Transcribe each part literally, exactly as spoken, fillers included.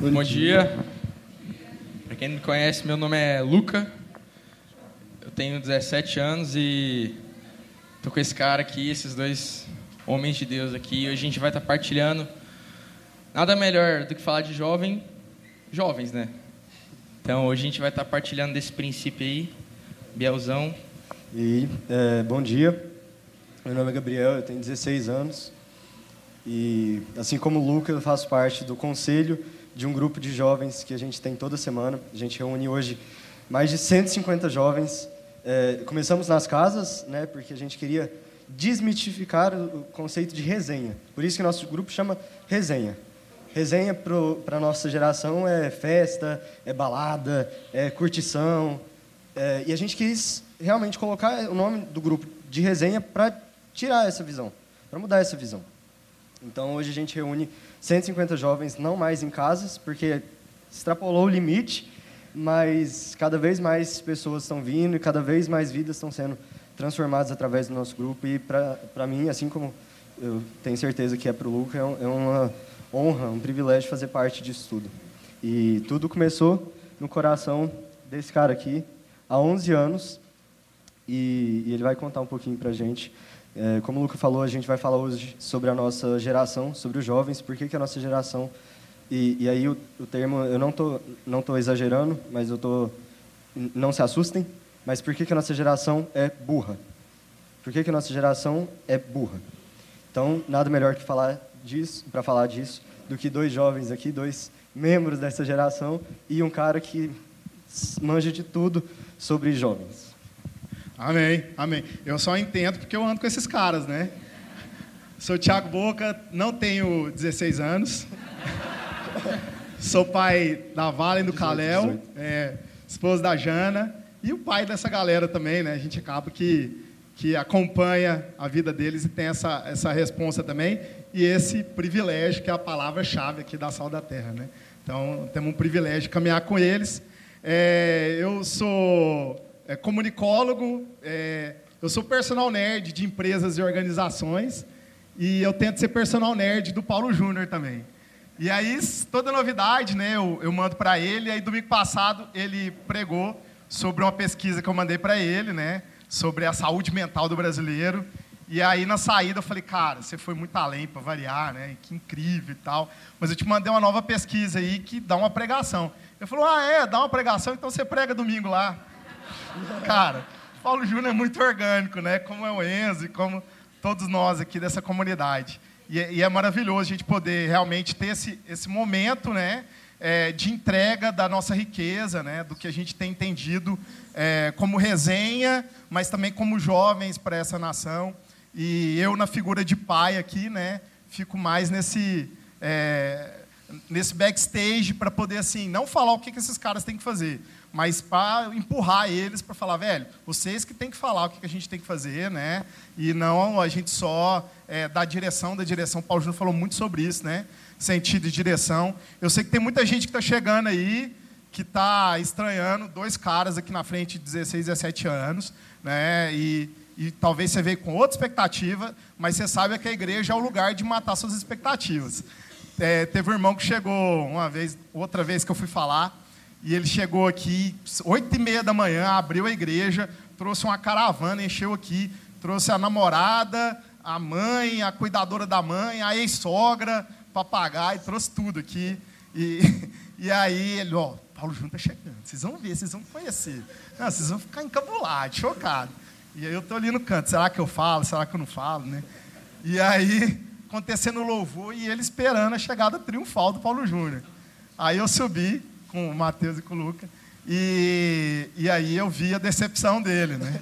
Bom dia. Para quem não me conhece, meu nome é Luca. Eu tenho dezessete anos e tô com esse cara aqui, esses dois homens de Deus aqui. Hoje a gente vai estar partilhando nada melhor do que falar de jovem, jovens, né? Então hoje a gente vai estar partilhando desse princípio aí, Bielzão. E é, bom dia. Meu nome é Gabriel, eu tenho dezesseis anos. E assim como o Luca, eu faço parte do conselho de um grupo de jovens que a gente tem toda semana. A gente reúne hoje mais de cento e cinquenta jovens. É, começamos nas casas, né, porque a gente queria desmitificar o conceito de resenha. Por isso que o nosso grupo chama Resenha. Resenha para a nossa geração é festa, é balada, é curtição. É, e a gente quis realmente colocar o nome do grupo de Resenha para tirar essa visão, para mudar essa visão. Então, hoje a gente reúne cento e cinquenta jovens, não mais em casas, porque extrapolou o limite, mas cada vez mais pessoas estão vindo e cada vez mais vidas estão sendo transformadas através do nosso grupo. E, para mim, assim como eu tenho certeza que é para o Luca, é, um, é uma honra, um privilégio fazer parte disso tudo. E tudo começou no coração desse cara aqui, há onze anos, e, e ele vai contar um pouquinho para a gente. É, como o Luca falou, a gente vai falar hoje sobre a nossa geração, sobre os jovens, por que que a nossa geração... E, e aí o, o termo, eu não tô, não tô exagerando, mas eu tô... Não se assustem, mas por que que a nossa geração é burra? Por que que a nossa geração é burra? Então, nada melhor que falar disso, para falar disso, do que dois jovens aqui, dois membros dessa geração e um cara que manja de tudo sobre jovens. Amém, amém. Eu só entendo porque eu ando com esses caras, né? Sou Thiago Boca, não tenho dezesseis anos. Sou pai da Valen e do Kalel, é, esposo da Jana e o pai dessa galera também, né? A gente acaba que, que acompanha a vida deles e tem essa, essa responsa também e esse privilégio que é a palavra-chave aqui da Sal da Terra, né? Então, temos um privilégio de caminhar com eles. É, eu sou... É, comunicólogo, é, eu sou personal nerd de empresas e organizações e eu tento ser personal nerd do Paulo Júnior também. E aí, toda novidade, né, eu, eu mando para ele, e aí domingo passado ele pregou sobre uma pesquisa que eu mandei para ele, né, sobre a saúde mental do brasileiro, e aí na saída eu falei, cara, você foi muito além para variar, né, que incrível e tal, mas eu te mandei uma nova pesquisa aí que dá uma pregação. Ele falou, ah, é, dá uma pregação, então você prega domingo lá. Cara, Paulo Júnior é muito orgânico, né? Como é o Enzo e como todos nós aqui dessa comunidade. E é, e é maravilhoso a gente poder realmente ter esse, esse momento, né, é, de entrega da nossa riqueza, né, do que a gente tem entendido é, como resenha, mas também como jovens para essa nação. E eu, na figura de pai aqui, né, fico mais nesse, é, nesse backstage para poder, assim, não falar o que, que esses caras têm que fazer, mas para empurrar eles para falar, velho, vocês que tem que falar o que a gente tem que fazer, né? E não a gente só é, dar direção, da direção. O Paulo Júnior falou muito sobre isso, né? Sentido e direção. Eu sei que tem muita gente que está chegando aí, que está estranhando, dois caras aqui na frente de dezesseis, dezessete anos, né? E, e talvez você veio com outra expectativa, mas você sabe que a igreja é o lugar de matar suas expectativas. É, teve um irmão que chegou uma vez, outra vez que eu fui falar, e ele chegou aqui, oito e meia da manhã, abriu a igreja, trouxe uma caravana, encheu aqui, trouxe a namorada, a mãe, a cuidadora da mãe, a ex-sogra, papagaio, trouxe tudo aqui. E, e aí ele, ó, Paulo Júnior está chegando, vocês vão ver, vocês vão conhecer. Não, vocês vão ficar encabulados, chocados. E aí eu estou ali no canto, será que eu falo, será que eu não falo, né? E aí, acontecendo o louvor e ele esperando a chegada triunfal do Paulo Júnior. Aí eu subi com o Matheus e com o Luca, e, e aí eu vi a decepção dele, né?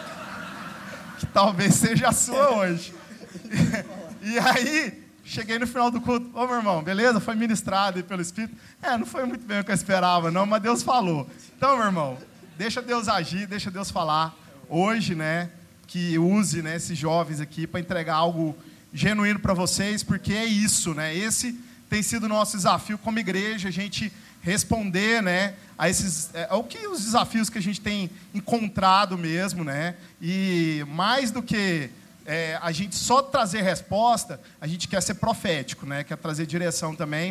Que talvez seja a sua hoje. E, e aí, cheguei no final do culto, ô meu irmão, beleza? Foi ministrado aí pelo Espírito? É, não foi muito bem o que eu esperava, não, mas Deus falou. Então, meu irmão, deixa Deus agir, deixa Deus falar. Hoje, né, que use, né, esses jovens aqui para entregar algo genuíno para vocês, porque é isso, né? Esse tem sido o nosso desafio como igreja, a gente responder, né, a esses, é, ao que os desafios que a gente tem encontrado mesmo, né, e mais do que é, a gente só trazer resposta, a gente quer ser profético, né, quer trazer direção também.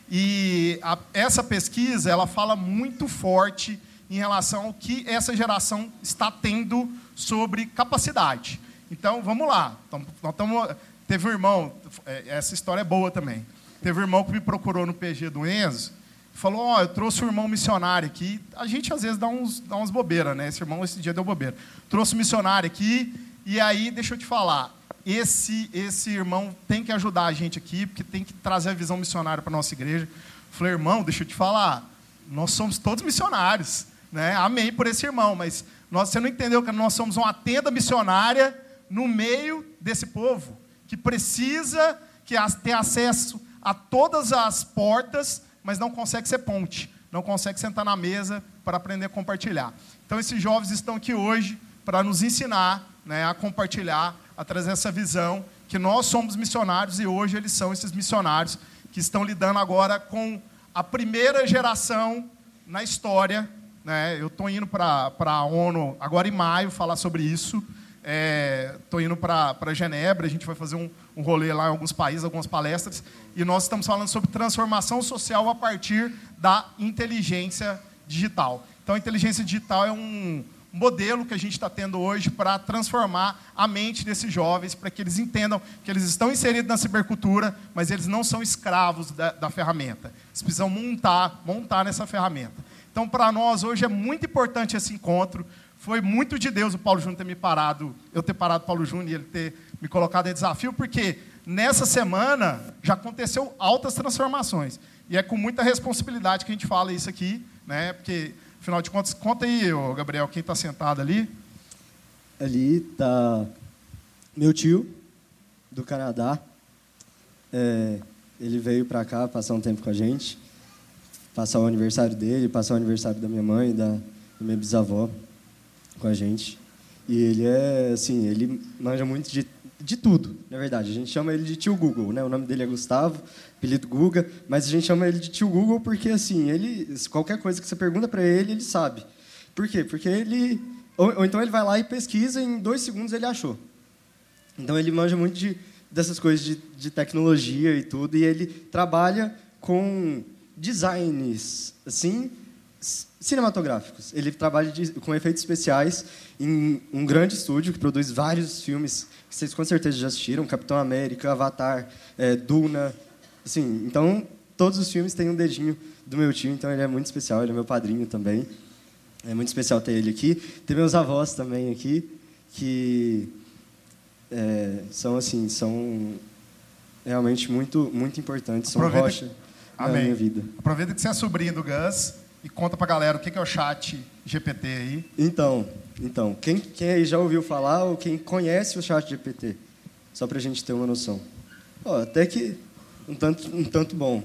E a, essa pesquisa ela fala muito forte em relação ao que essa geração está tendo sobre capacidade. Então, vamos lá. Então, nós tamo, teve um irmão, essa história é boa também. Teve um irmão que me procurou no P G do Enzo, falou, ó, oh, eu trouxe um irmão missionário aqui. A gente, às vezes, dá uns, dá uns bobeiras, né? Esse irmão, esse dia, deu bobeira. Trouxe um missionário aqui, e aí, deixa eu te falar, esse, esse irmão tem que ajudar a gente aqui, porque tem que trazer a visão missionária para a nossa igreja. Falei, irmão, deixa eu te falar, nós somos todos missionários, né? Amém por esse irmão, mas nós, você não entendeu que nós somos uma tenda missionária no meio desse povo, que precisa que ter acesso a todas as portas, mas não consegue ser ponte, não consegue sentar na mesa para aprender a compartilhar. Então, esses jovens estão aqui hoje para nos ensinar, né, a compartilhar, a trazer essa visão que nós somos missionários e hoje eles são esses missionários que estão lidando agora com a primeira geração na história. Né? Eu estou indo para a ONU agora em maio falar sobre isso. Estou é, indo para Genebra, a gente vai fazer um, um rolê lá em alguns países, algumas palestras, e nós estamos falando sobre transformação social a partir da inteligência digital. Então, a inteligência digital é um modelo que a gente está tendo hoje para transformar a mente desses jovens, para que eles entendam que eles estão inseridos na cibercultura, mas eles não são escravos da, da ferramenta. Eles precisam montar, montar nessa ferramenta. Então, para nós, hoje, é muito importante esse encontro. Foi muito de Deus o Paulo Júnior ter me parado, eu ter parado o Paulo Júnior e ele ter me colocado em desafio, porque nessa semana já aconteceu altas transformações. E é com muita responsabilidade que a gente fala isso aqui, né? Porque, afinal de contas, conta aí, Gabriel, quem está sentado ali? Ali está meu tio, do Canadá. É, ele veio para cá passar um tempo com a gente, passar o aniversário dele, passar o aniversário da minha mãe e da, da minha bisavó com a gente. E ele é, assim, ele manja muito de, de tudo, na verdade. A gente chama ele de tio Google, né? O nome dele é Gustavo, apelido Guga, mas a gente chama ele de tio Google porque, assim, ele, qualquer coisa que você pergunta para ele, ele sabe. Por quê? Porque ele... Ou, ou então ele vai lá e pesquisa e em dois segundos ele achou. Então ele manja muito de, dessas coisas de, de tecnologia e tudo, e ele trabalha com designs, assim, cinematográficos. Ele trabalha de, com efeitos especiais em um grande estúdio que produz vários filmes que vocês com certeza já assistiram, Capitão América, Avatar, é, Duna. Assim, então, todos os filmes têm um dedinho do meu tio, então ele é muito especial, ele é meu padrinho também. É muito especial ter ele aqui. Tem meus avós também aqui, que é, são, assim, são realmente muito, muito importantes, são Aproveita... rocha na minha vida. Aproveita que você é sobrinho do Gus e conta pra galera o que é o chat G P T aí. Então, então quem, quem aí já ouviu falar ou quem conhece o chat G P T? Só pra gente ter uma noção. Ó, até que um tanto, um tanto bom.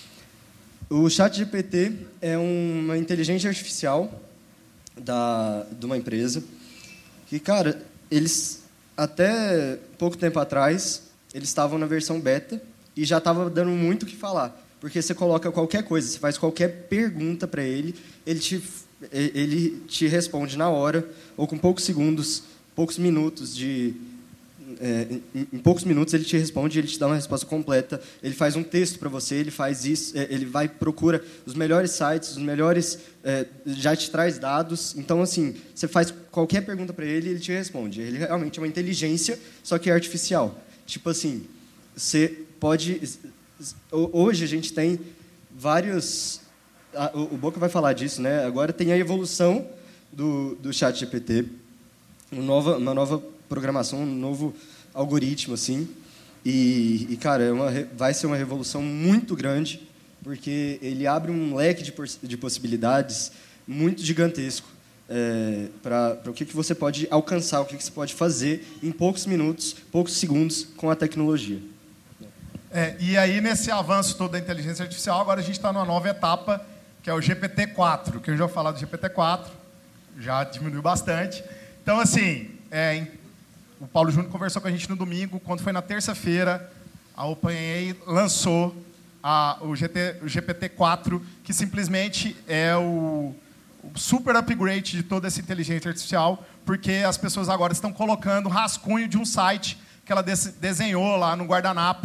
O chat G P T é uma inteligência artificial da, de uma empresa que, cara, eles, até pouco tempo atrás, eles estavam na versão beta e já estava dando muito o que falar. Porque você coloca qualquer coisa, você faz qualquer pergunta para ele, ele te, ele te responde na hora, ou com poucos segundos, poucos minutos de... É, em, em poucos minutos ele te responde, ele te dá uma resposta completa, ele faz um texto para você, ele faz isso, é, ele vai procura os melhores sites, os melhores, é, já te traz dados. Então, assim, você faz qualquer pergunta para ele, ele te responde. Ele realmente é uma inteligência, só que é artificial. Tipo assim, você pode... Hoje a gente tem vários... O Boca vai falar disso, né? Agora tem a evolução do, do chat G P T, uma nova, uma nova programação, um novo algoritmo, assim. E, e cara, é uma, vai ser uma revolução muito grande, porque ele abre um leque de, de possibilidades muito gigantesco é, para o que, que você pode alcançar, o que, que você pode fazer em poucos minutos, poucos segundos com a tecnologia. É, e aí, nesse avanço todo da inteligência artificial, agora a gente está numa nova etapa, que é o G P T quatro, que eu já vou falar do G P T quatro, já diminuiu bastante. Então, assim, é, o Paulo Júnior conversou com a gente no domingo, quando foi na terça-feira, a OpenAI lançou a, o, G T, o G P T quatro, que simplesmente é o, o super upgrade de toda essa inteligência artificial, porque as pessoas agora estão colocando rascunho de um site que ela des, desenhou lá no guardanapo,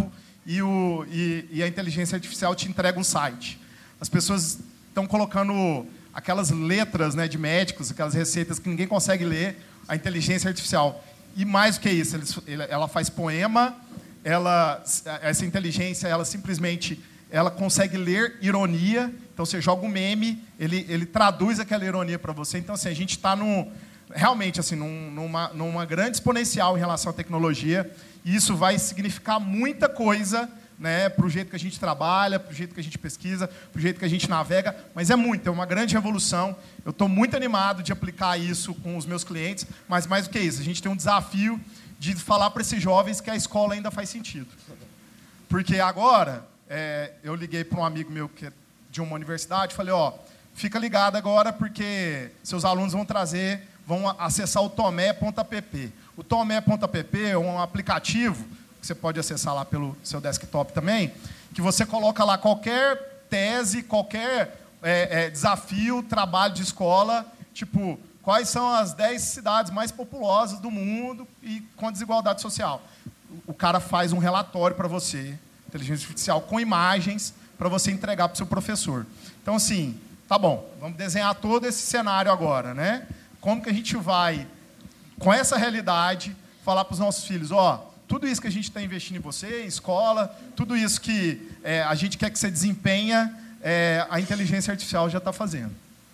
e, o, e, e a inteligência artificial te entrega um site. As pessoas estão colocando aquelas letras, né, de médicos, aquelas receitas que ninguém consegue ler, a inteligência artificial. E mais do que isso, ela faz poema, ela, essa inteligência, ela simplesmente ela consegue ler ironia. Então, você joga um meme, ele, ele traduz aquela ironia para você. Então, assim, a gente está num, realmente assim, num, numa, numa grande exponencial em relação à tecnologia, e isso vai significar muita coisa, né, para o jeito que a gente trabalha, para o jeito que a gente pesquisa, para o jeito que a gente navega, mas é muito, é uma grande revolução. Eu estou muito animado de aplicar isso com os meus clientes, mas mais do que isso, a gente tem um desafio de falar para esses jovens que a escola ainda faz sentido. Porque agora, é, eu liguei para um amigo meu que é de uma universidade, falei, ó, fica ligado agora porque seus alunos vão trazer, vão acessar o tomé ponto app. O tomé ponto app é um aplicativo que você pode acessar lá pelo seu desktop também, que você coloca lá qualquer tese, qualquer é, é, desafio, trabalho de escola, tipo, quais são as dez cidades mais populosas do mundo e com desigualdade social. O cara faz um relatório para você, inteligência artificial, com imagens, para você entregar para o seu professor. Então, assim, tá bom, vamos desenhar todo esse cenário agora, né? Como que a gente vai, com essa realidade, falar para os nossos filhos, ó, tudo isso que a gente está investindo em você, em escola, tudo isso que é, a gente quer que você desempenha, é, a inteligência artificial já está fazendo.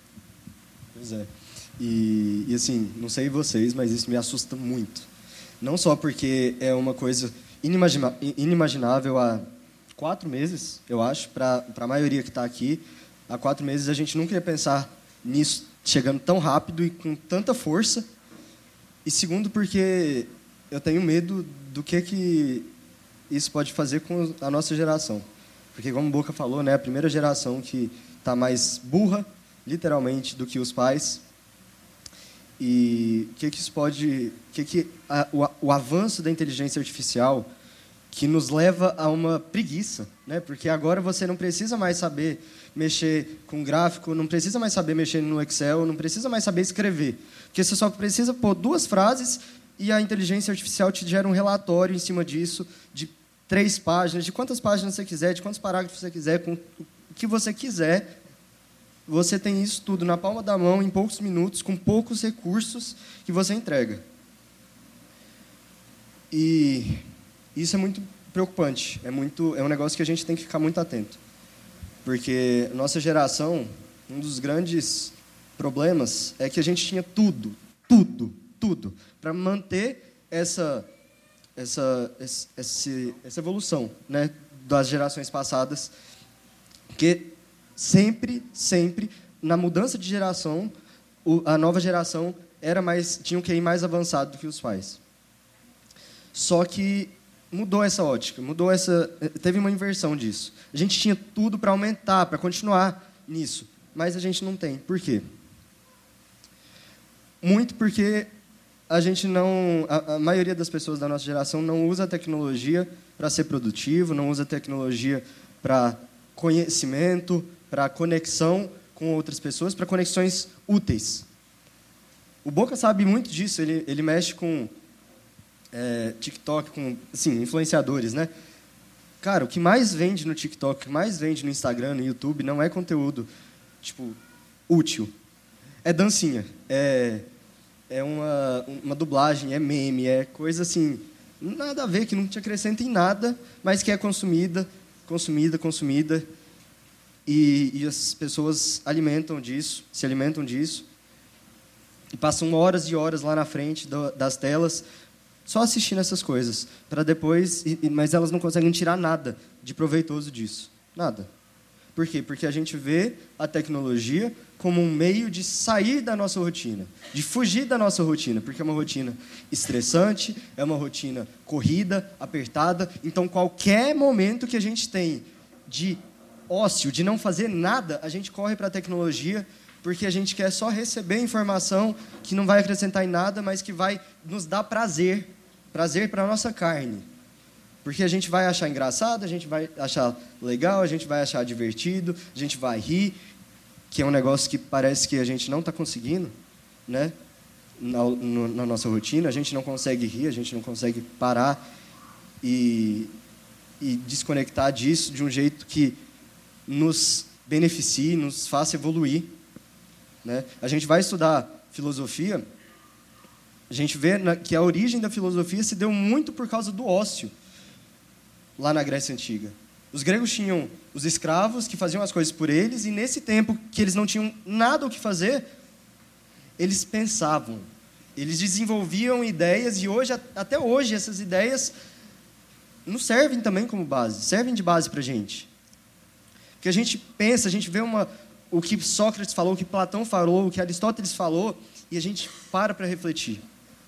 Pois é. E, e, assim, não sei vocês, mas isso me assusta muito. Não só porque é uma coisa inimagina- inimaginável há quatro meses, eu acho, para a maioria que está aqui. Há quatro meses a gente nunca ia pensar nisso chegando tão rápido e com tanta força. E segundo, porque eu tenho medo do que, que isso pode fazer com a nossa geração. Porque, como o Boca falou, né, a primeira geração que está mais burra, literalmente, do que os pais. E o que, que isso pode... Que que a, o, o avanço da inteligência artificial que nos leva a uma preguiça, né? Porque agora você não precisa mais saber mexer com gráfico, não precisa mais saber mexer no Excel, não precisa mais saber escrever. Porque você só precisa pôr duas frases e a inteligência artificial te gera um relatório em cima disso, de três páginas, de quantas páginas você quiser, de quantos parágrafos você quiser, com o que você quiser. Você tem isso tudo na palma da mão, em poucos minutos, com poucos recursos que você entrega. E isso é muito preocupante. É, muito, é um negócio que a gente tem que ficar muito atento. Porque nossa geração, um dos grandes problemas é que a gente tinha tudo, tudo, tudo, para manter essa, essa, essa, essa evolução, né, das gerações passadas. Porque sempre, sempre, na mudança de geração, a nova geração era mais, tinha um Q I mais avançado do que os pais. Só que mudou essa ótica, mudou essa, teve uma inversão disso. A gente tinha tudo para aumentar, para continuar nisso, mas a gente não tem. Por quê? Muito porque a gente não, a, a maioria das pessoas da nossa geração não usa a tecnologia para ser produtivo, não usa a tecnologia para conhecimento, para conexão com outras pessoas, para conexões úteis. O Boca sabe muito disso, ele, ele mexe com é, TikTok, com assim, influenciadores, né? Cara, o que mais vende no TikTok, o que mais vende no Instagram, no YouTube, não é conteúdo tipo, útil. É dancinha, é, é uma, uma dublagem, é meme, é coisa assim, nada a ver, que não te acrescenta em nada, mas que é consumida, consumida, consumida. E, e as pessoas alimentam disso, se alimentam disso, e passam horas e horas lá na frente do, das telas, só assistindo essas coisas, para depois, e, mas elas não conseguem tirar nada de proveitoso disso, nada. Por quê? Porque a gente vê a tecnologia como um meio de sair da nossa rotina, de fugir da nossa rotina, porque é uma rotina estressante, é uma rotina corrida, apertada, então qualquer momento que a gente tem de ócio, de não fazer nada, a gente corre para a tecnologia, porque a gente quer só receber informação que não vai acrescentar em nada, mas que vai nos dar prazer, prazer para a nossa carne. Porque a gente vai achar engraçado, a gente vai achar legal, a gente vai achar divertido, a gente vai rir, que é um negócio que parece que a gente não está conseguindo, né? Na, no, na nossa rotina, a gente não consegue rir, a gente não consegue parar e, e desconectar disso de um jeito que nos beneficie, nos faça evoluir, né? A gente vai estudar filosofia, a gente vê na, que a origem da filosofia se deu muito por causa do ócio, lá na Grécia Antiga. Os gregos tinham os escravos que faziam as coisas por eles, e nesse tempo que eles não tinham nada o que fazer, eles pensavam, eles desenvolviam ideias, e hoje, até hoje essas ideias nos servem também como base, servem de base para a gente. Porque a gente pensa, a gente vê uma, o que Sócrates falou, o que Platão falou, o que Aristóteles falou, e a gente para para refletir.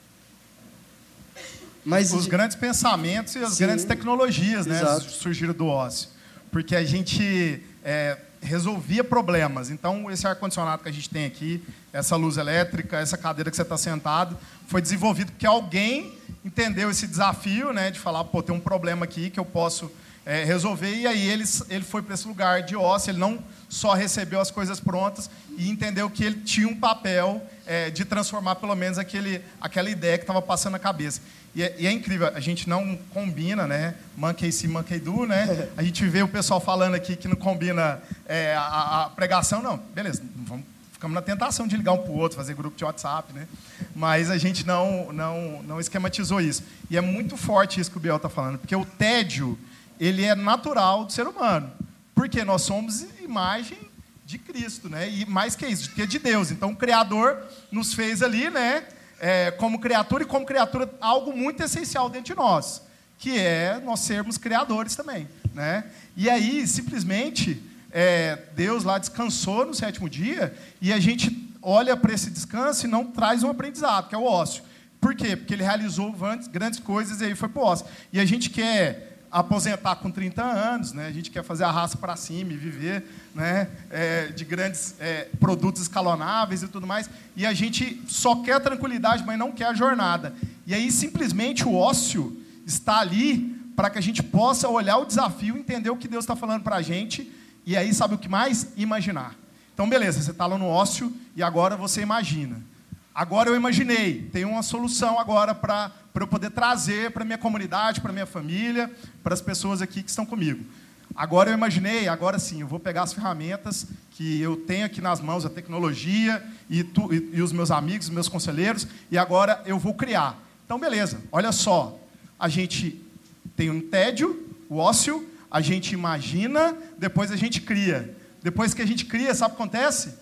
Mas os de... grandes pensamentos e as Sim, grandes tecnologias, né, exato. surgiram do ócio. Porque a gente é, resolvia problemas. Então, esse ar-condicionado que a gente tem aqui, essa luz elétrica, essa cadeira que você está sentado, foi desenvolvido porque alguém entendeu esse desafio, né, de falar, pô, tem um problema aqui que eu posso é, resolver, e aí ele, ele foi para esse lugar de ócio, ele não só recebeu as coisas prontas e entendeu que ele tinha um papel é, de transformar pelo menos aquele, aquela ideia que estava passando na cabeça. E é, e é incrível, a gente não combina, né? Monkey see, monkey do, né? A gente vê o pessoal falando aqui que não combina é, a, a pregação, não. Beleza, vamos, ficamos na tentação de ligar um para o outro, fazer grupo de WhatsApp, né? Mas a gente não, não, não esquematizou isso. E é muito forte isso que o Biel está falando, porque o tédio, ele é natural do ser humano. Porque nós somos imagem de Cristo, né? E mais que isso, que é de Deus. Então, o Criador nos fez ali, né? É, como criatura, e como criatura, algo muito essencial dentro de nós, que é nós sermos criadores também, né? E aí, simplesmente, é, Deus lá descansou no sétimo dia, e a gente olha para esse descanso e não traz um aprendizado, que é o ócio. Por quê? Porque ele realizou grandes coisas e aí foi para o ócio. E a gente quer aposentar com trinta anos, né? A gente quer fazer a raça para cima e viver, né? É, de grandes é, produtos escalonáveis e tudo mais, e a gente só quer a tranquilidade, mas não quer a jornada. E aí, simplesmente, o ócio está ali para que a gente possa olhar o desafio, entender o que Deus está falando para a gente, e aí, sabe o que mais? Imaginar. Então, beleza, você está lá no ócio, e agora você imagina. Agora eu imaginei, tem uma solução agora para eu poder trazer para a minha comunidade, para a minha família, para as pessoas aqui que estão comigo. Agora eu imaginei, agora sim, eu vou pegar as ferramentas que eu tenho aqui nas mãos, a tecnologia, e, tu, e, e os meus amigos, os meus conselheiros, e agora eu vou criar. Então, beleza, olha só, a gente tem um tédio, o ócio, a gente imagina, depois a gente cria. Depois que a gente cria, sabe o que acontece?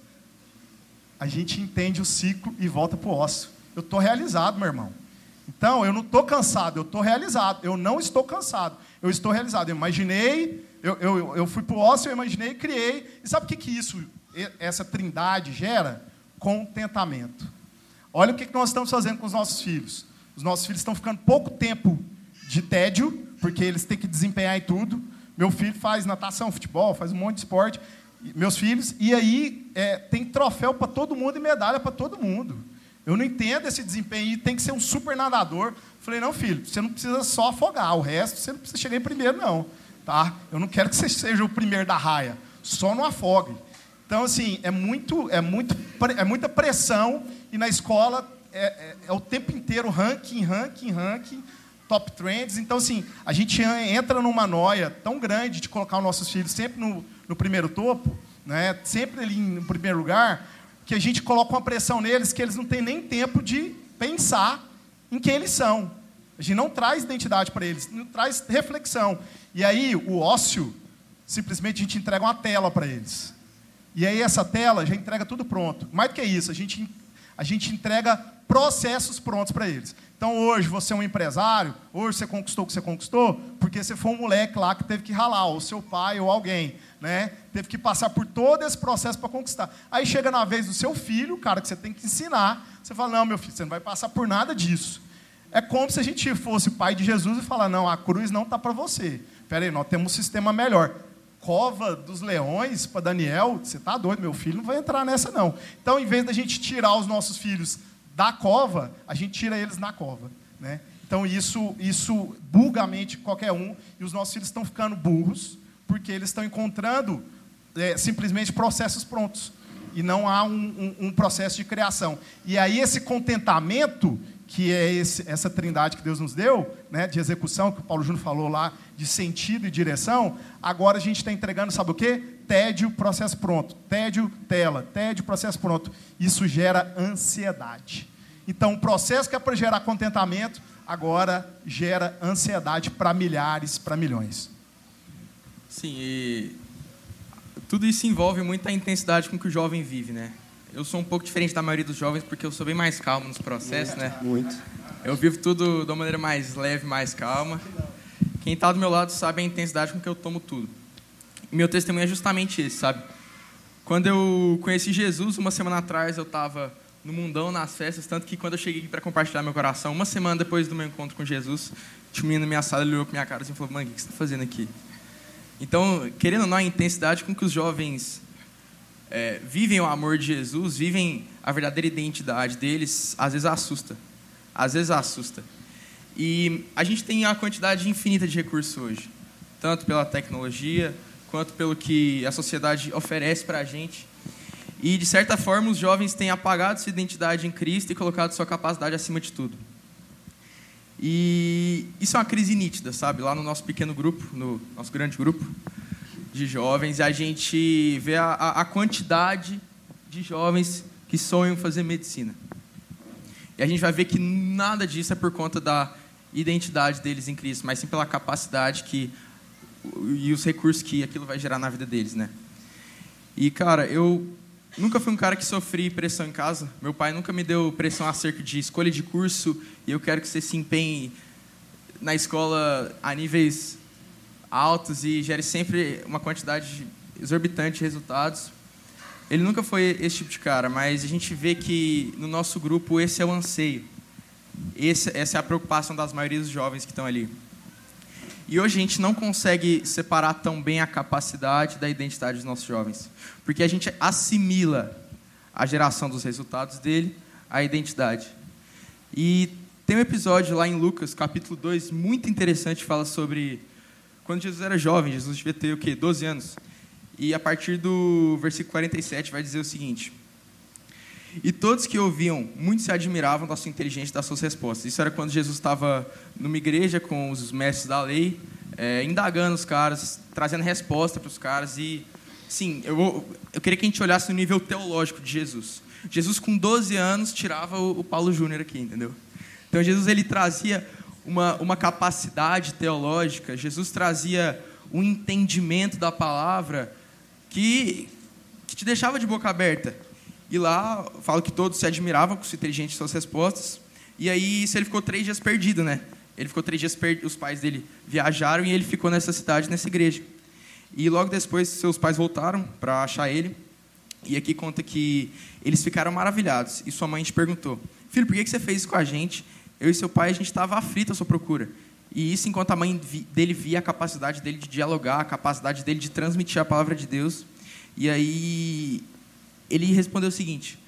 A gente entende o ciclo e volta para o ócio. Eu estou realizado, meu irmão. Então, eu não estou cansado, eu estou realizado. Eu não estou cansado, eu estou realizado. Eu imaginei, eu, eu, eu fui para o ócio, eu imaginei, criei. E sabe o que, que isso, essa trindade gera? Contentamento. Olha o que, que nós estamos fazendo com os nossos filhos. Os nossos filhos estão ficando pouco tempo de tédio, porque eles têm que desempenhar em tudo. Meu filho faz natação, futebol, faz um monte de esporte. Meus filhos, e aí é, tem troféu para todo mundo e medalha para todo mundo. Eu não entendo esse desempenho, e tem que ser um super nadador. Falei, não, filho, você não precisa só afogar, o resto você não precisa chegar em primeiro, não. Tá? Eu não quero que você seja o primeiro da raia, só não afogue. Então, assim, é, muito, é, muito, é muita pressão, e na escola é, é, é o tempo inteiro ranking, ranking, ranking, top trends. Então, assim, a gente entra numa noia tão grande de colocar os nossos filhos sempre no, no primeiro topo, né? Sempre ali no primeiro lugar, que a gente coloca uma pressão neles que eles não têm nem tempo de pensar em quem eles são. A gente não traz identidade para eles, não traz reflexão. E aí, o ócio, simplesmente a gente entrega uma tela para eles. E aí, essa tela já entrega tudo pronto. Mais do que isso, a gente, a gente entrega processos prontos para eles. Então, hoje, você é um empresário, hoje você conquistou o que você conquistou, porque você foi um moleque lá que teve que ralar, ou seu pai, ou alguém, né? Teve que passar por todo esse processo para conquistar. Aí chega na vez do seu filho, o cara que você tem que ensinar, você fala, não, meu filho, você não vai passar por nada disso. É como se a gente fosse pai de Jesus e falar, não, a cruz não está para você. Espera aí, nós temos um sistema melhor. Cova dos leões para Daniel, você está doido, meu filho não vai entrar nessa, não. Então, em vez da gente tirar os nossos filhos da cova, a gente tira eles na cova, né? Então, isso, isso buga a mente de qualquer um, e os nossos filhos estão ficando burros, porque eles estão encontrando é, simplesmente processos prontos, e não há um, um, um processo de criação. E aí, esse contentamento que é esse, essa trindade que Deus nos deu, né, de execução, que o Paulo Júnior falou lá, de sentido e direção, agora a gente está entregando, sabe o quê? Tédio, processo pronto. Tédio, tela. Tédio, processo pronto. Isso gera ansiedade. Então, o processo que é para gerar contentamento, agora gera ansiedade para milhares, para milhões. Sim, e tudo isso envolve muita intensidade com que o jovem vive, né? Eu sou um pouco diferente da maioria dos jovens porque eu sou bem mais calmo nos processos, muito, né? Muito. Eu vivo tudo de uma maneira mais leve, mais calma. Quem está do meu lado sabe a intensidade com que eu tomo tudo. E meu testemunho é justamente esse, sabe? Quando eu conheci Jesus, uma semana atrás, eu estava no mundão, nas festas, tanto que quando eu cheguei aqui para compartilhar meu coração, uma semana depois do meu encontro com Jesus, tinha um menino na minha sala, ele olhou para minha cara assim, e falou: mano, o que você está fazendo aqui? Então, querendo ou não, a intensidade com que os jovens é, vivem o amor de Jesus, vivem a verdadeira identidade deles, às vezes assusta. Às vezes assusta. E a gente tem a quantidade infinita de recursos hoje, tanto pela tecnologia, quanto pelo que a sociedade oferece para a gente. E, de certa forma, os jovens têm apagado sua identidade em Cristo e colocado sua capacidade acima de tudo. E isso é uma crise nítida, sabe? Lá no nosso pequeno grupo, no nosso grande grupo de jovens, a gente vê a, a quantidade de jovens que sonham fazer medicina. E a gente vai ver que nada disso é por conta da identidade deles em Cristo, mas sim pela capacidade que, e os recursos que aquilo vai gerar na vida deles, né? E, cara, eu nunca fui um cara que sofri pressão em casa. Meu pai nunca me deu pressão acerca de escolha de curso e eu quero que você se empenhe na escola a níveis altos e gere sempre uma quantidade exorbitante de resultados. Ele nunca foi esse tipo de cara, mas a gente vê que no nosso grupo esse é o anseio. Esse, essa é a preocupação das maioria dos jovens que estão ali. E hoje a gente não consegue separar tão bem a capacidade da identidade dos nossos jovens, porque a gente assimila a geração dos resultados dele à identidade. E tem um episódio lá em Lucas, capítulo dois, muito interessante, que fala sobre quando Jesus era jovem. Jesus devia ter o quê? doze anos. E a partir do versículo quarenta e sete vai dizer o seguinte: e todos que ouviam, muitos se admiravam da sua inteligência e das suas respostas. Isso era quando Jesus estava numa igreja com os mestres da lei, é, indagando os caras, trazendo resposta para os caras. E, sim, eu, eu queria que a gente olhasse no nível teológico de Jesus. Jesus, com doze anos, tirava o, o Paulo Júnior aqui, entendeu? Então, Jesus ele trazia uma, uma capacidade teológica, Jesus trazia um entendimento da palavra que, que te deixava de boca aberta. E lá, falo que todos se admiravam com sua inteligência e suas respostas. E aí, isso ele ficou três dias perdido, né? Ele ficou três dias perdido, os pais dele viajaram e ele ficou nessa cidade, nessa igreja. E logo depois, seus pais voltaram para achar ele. E aqui conta que eles ficaram maravilhados. E sua mãe te perguntou: filho, por que você fez isso com a gente? Eu e seu pai, a gente estava aflito à sua procura. E isso enquanto a mãe dele via a capacidade dele de dialogar, a capacidade dele de transmitir a palavra de Deus. E aí ele respondeu o seguinte: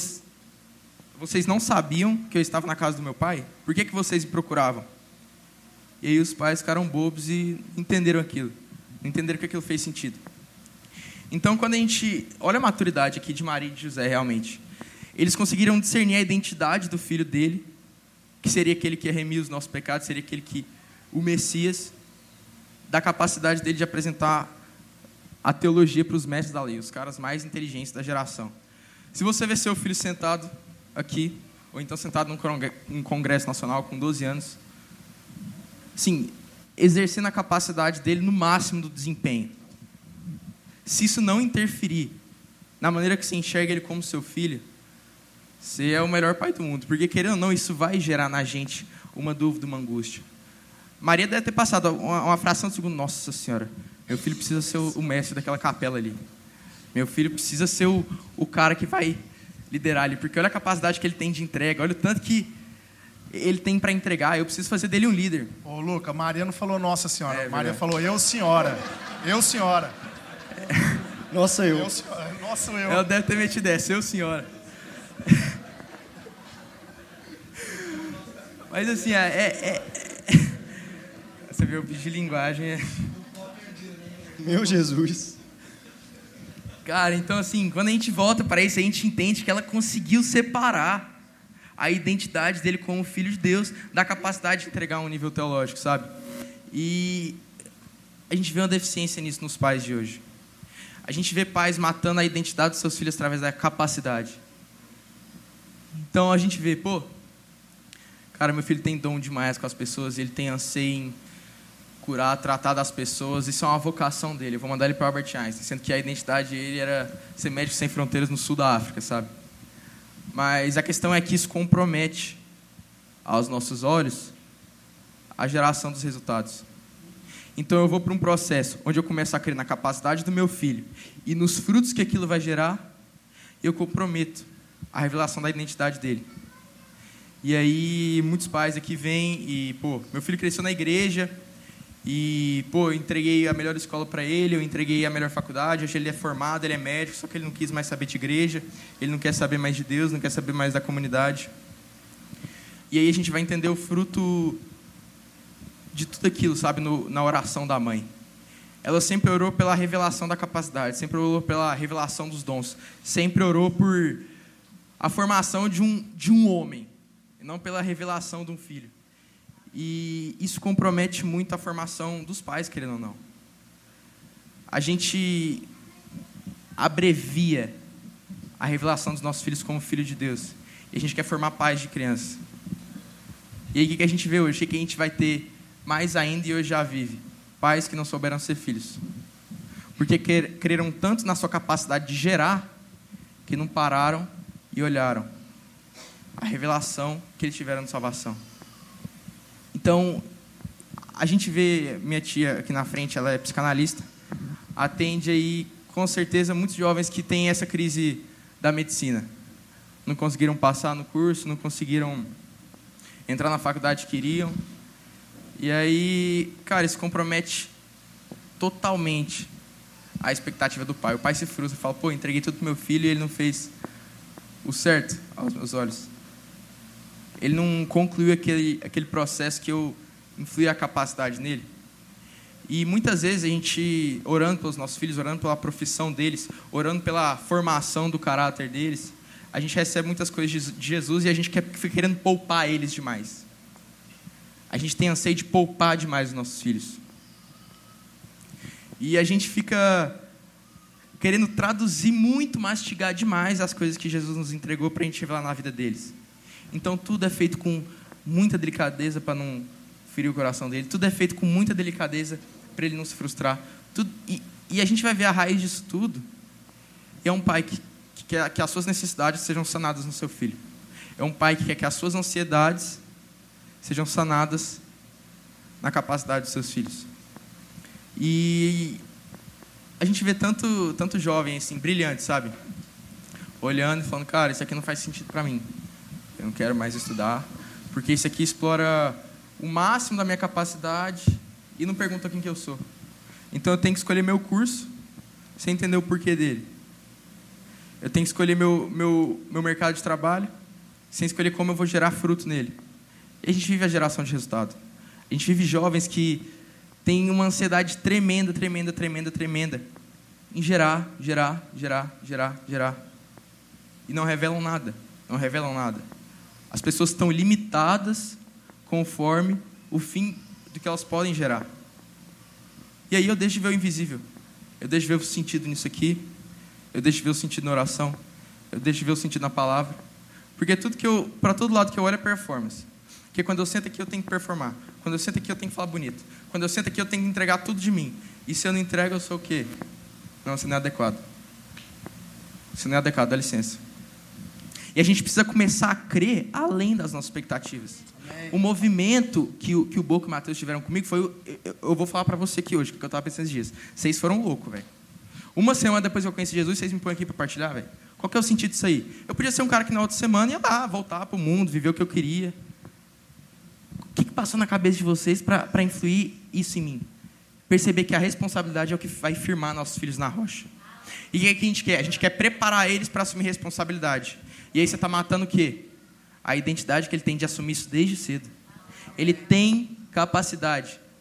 vocês não sabiam que eu estava na casa do meu pai? Por que que vocês me procuravam? E aí os pais ficaram bobos e entenderam aquilo. Entenderam que aquilo fez sentido. Então, quando a gente olha a maturidade aqui de Maria e de José, realmente, eles conseguiram discernir a identidade do filho dele, que seria aquele que ia remir os nossos pecados, seria aquele que, o Messias, da capacidade dele de apresentar a teologia para os mestres da lei, os caras mais inteligentes da geração. Se você vê seu filho sentado aqui, ou então sentado num congresso nacional com doze anos, sim, exercendo a capacidade dele no máximo do desempenho. Se isso não interferir na maneira que você enxerga ele como seu filho, você é o melhor pai do mundo, porque querendo ou não, isso vai gerar na gente uma dúvida, uma angústia. Maria deve ter passado uma, uma fração de segundo: nossa senhora, meu filho precisa ser o, o mestre daquela capela ali. Meu filho precisa ser o, o cara que vai liderar ali, porque olha a capacidade que ele tem de entrega, olha o tanto que ele tem para entregar, eu preciso fazer dele um líder. Ô, Luca, Maria não falou nossa senhora, é, Maria verdade. falou eu senhora, eu senhora. É. Nossa, eu. eu senhora. Nossa, eu. Ela deve ter metido essa, eu senhora. Mas assim, é, é, é... você vê o bicho de linguagem. É... Meu Jesus. Cara, então assim, quando a gente volta para isso, a gente entende que ela conseguiu separar a identidade dele como filho de Deus, da capacidade de entregar um nível teológico, sabe? E a gente vê uma deficiência nisso nos pais de hoje. A gente vê pais matando a identidade dos seus filhos através da capacidade. Então a gente vê, pô, cara, meu filho tem dom demais com as pessoas, ele tem anseio em curar, tratar das pessoas, isso é uma vocação dele, eu vou mandar ele para Albert Einstein, sendo que a identidade dele era ser médico sem fronteiras no sul da África, sabe? Mas a questão é que isso compromete, aos nossos olhos, a geração dos resultados. Então eu vou para um processo onde eu começo a crer na capacidade do meu filho e nos frutos que aquilo vai gerar, eu comprometo a revelação da identidade dele. E aí muitos pais aqui vêm e, pô, meu filho cresceu na igreja e, pô, eu entreguei a melhor escola para ele, eu entreguei a melhor faculdade, hoje ele é formado, ele é médico, só que ele não quis mais saber de igreja, ele não quer saber mais de Deus, não quer saber mais da comunidade. E aí a gente vai entender o fruto de tudo aquilo, sabe, no, na oração da mãe. Ela sempre orou pela revelação da capacidade, sempre orou pela revelação dos dons, sempre orou por a formação de um, de um homem, e não pela revelação de um filho. E isso compromete muito a formação dos pais, querendo ou não. A gente abrevia a revelação dos nossos filhos como filho de Deus, e a gente quer formar pais de crianças. E aí o que a gente vê hoje? O que a gente vai ter mais ainda e hoje já vive? Pais que não souberam ser filhos. Porque creram tanto na sua capacidade de gerar, que não pararam e olharam a revelação que eles tiveram de salvação. Então, a gente vê, minha tia aqui na frente, ela é psicanalista, atende aí, com certeza, muitos jovens que têm essa crise da medicina. Não conseguiram passar no curso, não conseguiram entrar na faculdade que queriam. E aí, cara, isso compromete totalmente a expectativa do pai. O pai se frustra e fala, pô, entreguei tudo pro meu filho e ele não fez o certo aos meus olhos. Ele não concluiu aquele, aquele processo que eu influí a capacidade nele. E muitas vezes a gente, orando pelos nossos filhos, orando pela profissão deles, orando pela formação do caráter deles, a gente recebe muitas coisas de Jesus e a gente quer, fica querendo poupar eles demais. A gente tem anseio de poupar demais os nossos filhos. E a gente fica querendo traduzir muito, mastigar demais as coisas que Jesus nos entregou para a gente revelar na vida deles. Então, tudo é feito com muita delicadeza para não ferir o coração dele. Tudo é feito com muita delicadeza para ele não se frustrar. Tudo, e, e a gente vai ver a raiz disso tudo. É um pai que, que quer que as suas necessidades sejam sanadas no seu filho. É um pai que quer que as suas ansiedades sejam sanadas na capacidade dos seus filhos. E a gente vê tanto, tanto jovem assim, brilhante, sabe? Olhando e falando, cara, isso aqui não faz sentido para mim. Eu não quero mais estudar, porque isso aqui explora o máximo da minha capacidade e não pergunta quem que eu sou. Então eu tenho que escolher meu curso sem entender o porquê dele. Eu tenho que escolher meu, meu, meu mercado de trabalho sem escolher como eu vou gerar fruto nele. E a gente vive a geração de resultado. A gente vive jovens que têm uma ansiedade tremenda, tremenda, tremenda, tremenda em gerar, gerar, gerar, gerar, gerar. E não revelam nada. Não revelam nada. As pessoas estão limitadas conforme o fim do que elas podem gerar. E aí eu deixo de ver o invisível. Eu deixo de ver o sentido nisso aqui. Eu deixo de ver o sentido na oração. Eu deixo de ver o sentido na palavra. Porque tudo que eu, para todo lado que eu olho é performance. Porque quando eu sento aqui eu tenho que performar. Quando eu sento aqui eu tenho que falar bonito. Quando eu sento aqui eu tenho que entregar tudo de mim. E se eu não entrego, eu sou o quê? Não, você não é adequado. Você não é adequado, dá licença. E a gente precisa começar a crer além das nossas expectativas. Amém. O movimento que o, que o Boca e o Matheus tiveram comigo foi... Eu, eu vou falar para você aqui hoje, porque eu estava pensando esses dias. Vocês foram loucos, velho. Uma semana depois que eu conheci Jesus, vocês me põem aqui para partilhar, velho. Qual que é o sentido disso aí? Eu podia ser um cara que na outra semana ia lá, voltar para o mundo, viver o que eu queria. O que, que passou na cabeça de vocês para influir isso em mim? Perceber que a responsabilidade é o que vai firmar nossos filhos na rocha. E o que, que a gente quer? A gente quer preparar eles para assumir responsabilidade. E aí você está matando o quê? A identidade que ele tem de assumir isso desde cedo. Ele tem capacidade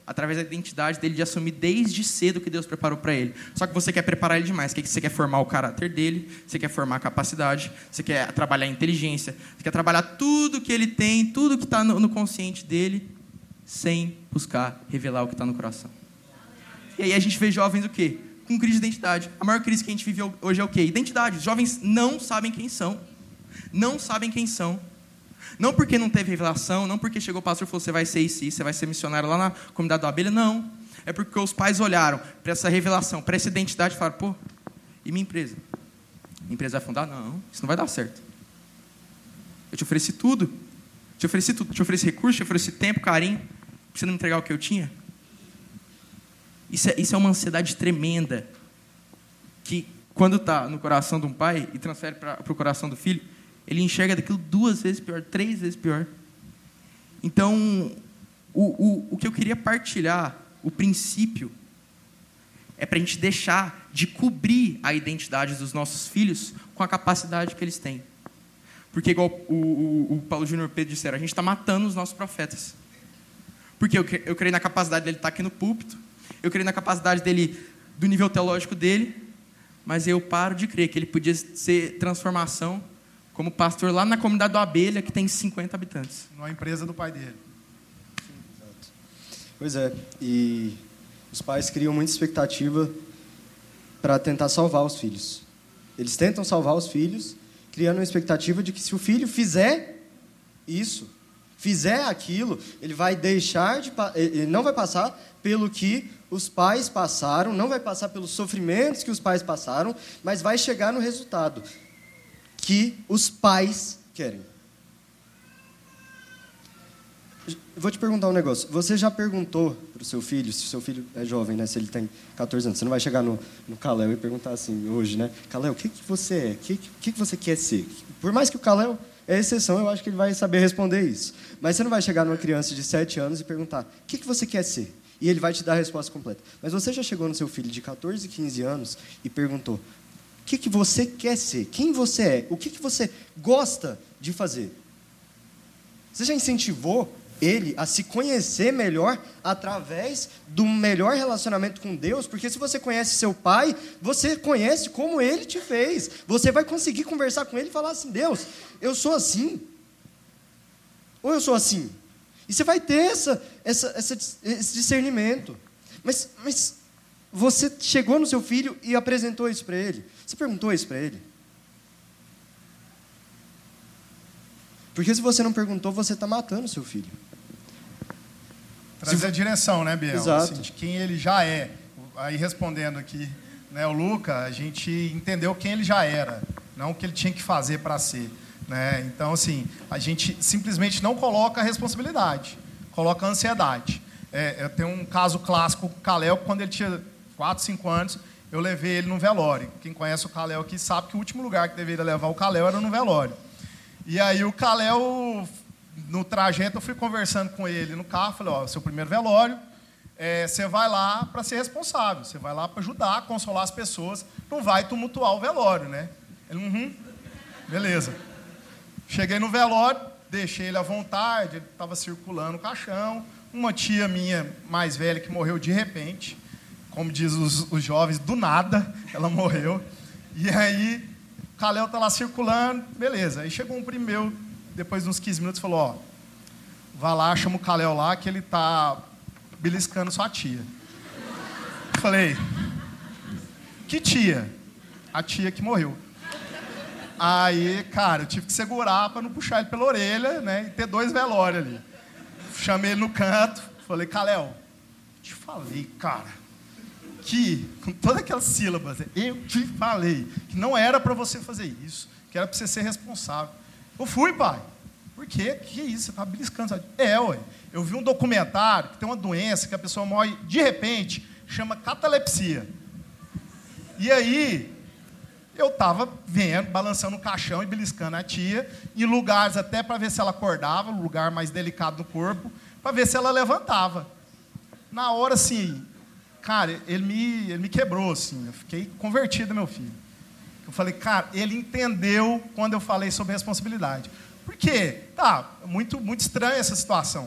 através da identidade dele, de assumir desde cedo o que Deus preparou para ele. Só que você quer preparar ele demais. Você quer formar o caráter dele, você quer formar a capacidade, você quer trabalhar a inteligência, você quer trabalhar tudo que ele tem, tudo que está no, no consciente dele, sem buscar revelar o que está no coração. E aí a gente vê jovens o quê? Com crise de identidade. A maior crise que a gente vive hoje é o quê? Identidade. Os jovens não sabem quem são. Não sabem quem são. Não porque não teve revelação, não porque chegou o pastor e falou, você vai ser isso, você vai ser missionário lá na comunidade da abelha, não. É porque os pais olharam para essa revelação, para essa identidade e falaram, pô, e minha empresa? Minha empresa vai fundar? Não, isso não vai dar certo. Eu te ofereci tudo. Te ofereci tudo. Te ofereci recurso, te ofereci tempo, carinho, para você não me entregar o que eu tinha? Isso é, isso é uma ansiedade tremenda, que quando está no coração de um pai e transfere para o coração do filho, ele enxerga daquilo duas vezes pior, três vezes pior. Então, o, o, o que eu queria partilhar, o princípio, é para a gente deixar de cobrir a identidade dos nossos filhos com a capacidade que eles têm. Porque, igual o, o, o Paulo Júnior Pedro disseram, a gente está matando os nossos profetas. Porque eu, eu creio na capacidade dele estar aqui no púlpito, eu creio na capacidade dele, do nível teológico dele, mas eu paro de crer que ele podia ser transformação como pastor lá na comunidade do Abelha, que tem cinquenta habitantes. Numa empresa do pai dele. Sim, exato. Pois é, e os pais criam muita expectativa para tentar salvar os filhos. Eles tentam salvar os filhos, criando uma expectativa de que se o filho fizer isso, fizer aquilo, ele vai deixar de, ele não vai passar pelo que os pais passaram, não vai passar pelos sofrimentos que os pais passaram, mas vai chegar no resultado que os pais querem. Eu vou te perguntar um negócio. Você já perguntou para o seu filho, se o seu filho é jovem, né? Se ele tem catorze anos, você não vai chegar no, no Kalel e perguntar assim, hoje, né? Kalel, o que, que você é? O que, que, que você quer ser? Por mais que o Kalel é exceção, eu acho que ele vai saber responder isso. Mas você não vai chegar numa criança de sete anos e perguntar, o que, que você quer ser? E ele vai te dar a resposta completa. Mas você já chegou no seu filho de catorze, quinze anos e perguntou, o que, que você quer ser? Quem você é? O que, que você gosta de fazer? Você já incentivou ele a se conhecer melhor através do melhor relacionamento com Deus? Porque se você conhece seu pai, você conhece como ele te fez. Você vai conseguir conversar com ele e falar assim, Deus, eu sou assim. Ou eu sou assim. E você vai ter essa, essa, essa, esse discernimento. Mas... mas você chegou no seu filho e apresentou isso para ele? Você perguntou isso para ele? Porque se você não perguntou, você está matando o seu filho. Trazer a direção, né, Biel? Exato. Assim, de quem ele já é. Aí, respondendo aqui, né, o Luca, a gente entendeu quem ele já era, não o que ele tinha que fazer para ser. Né? Então, assim, a gente simplesmente não coloca a responsabilidade, coloca a ansiedade. É, eu tenho um caso clássico com o Kalel, quando ele tinha quatro, cinco anos, eu levei ele no velório. Quem conhece o Kalel aqui sabe que o último lugar que deveria levar o Kalel era no velório. E aí o Kalel, no trajeto, eu fui conversando com ele no carro, falei, ó, seu primeiro velório, é, você vai lá para ser responsável, você vai lá para ajudar, consolar as pessoas, não vai tumultuar o velório, né? Ele, uhum, beleza. Cheguei no velório, deixei ele à vontade, ele estava circulando o caixão, uma tia minha mais velha que morreu de repente, como diz os, os jovens, do nada, ela morreu. E aí, o Kalel está lá circulando, beleza. Aí chegou um primo meu, depois de uns quinze minutos, falou, ó, vai lá, chama o Kalel lá, que ele está beliscando sua tia. Eu falei, que tia? A tia que morreu. Aí, cara, eu tive que segurar para não puxar ele pela orelha, né, e ter dois velórios ali. Chamei ele no canto, falei, Kalel, te falei, cara, que, com todas aquelas sílabas, eu te falei que não era para você fazer isso, que era para você ser responsável. Eu fui, pai. Por quê? Que isso? Você está beliscando, sabe? É, ué. Eu vi um documentário que tem uma doença que a pessoa morre de repente, chama catalepsia. E aí, eu estava vendo, balançando o caixão e beliscando a tia, em lugares até para ver se ela acordava, um lugar mais delicado do corpo, para ver se ela levantava. Na hora, assim, cara, ele me, ele me quebrou, assim, eu fiquei convertido, meu filho. Eu falei, cara, ele entendeu quando eu falei sobre responsabilidade. Por quê? Tá, muito, muito estranha essa situação.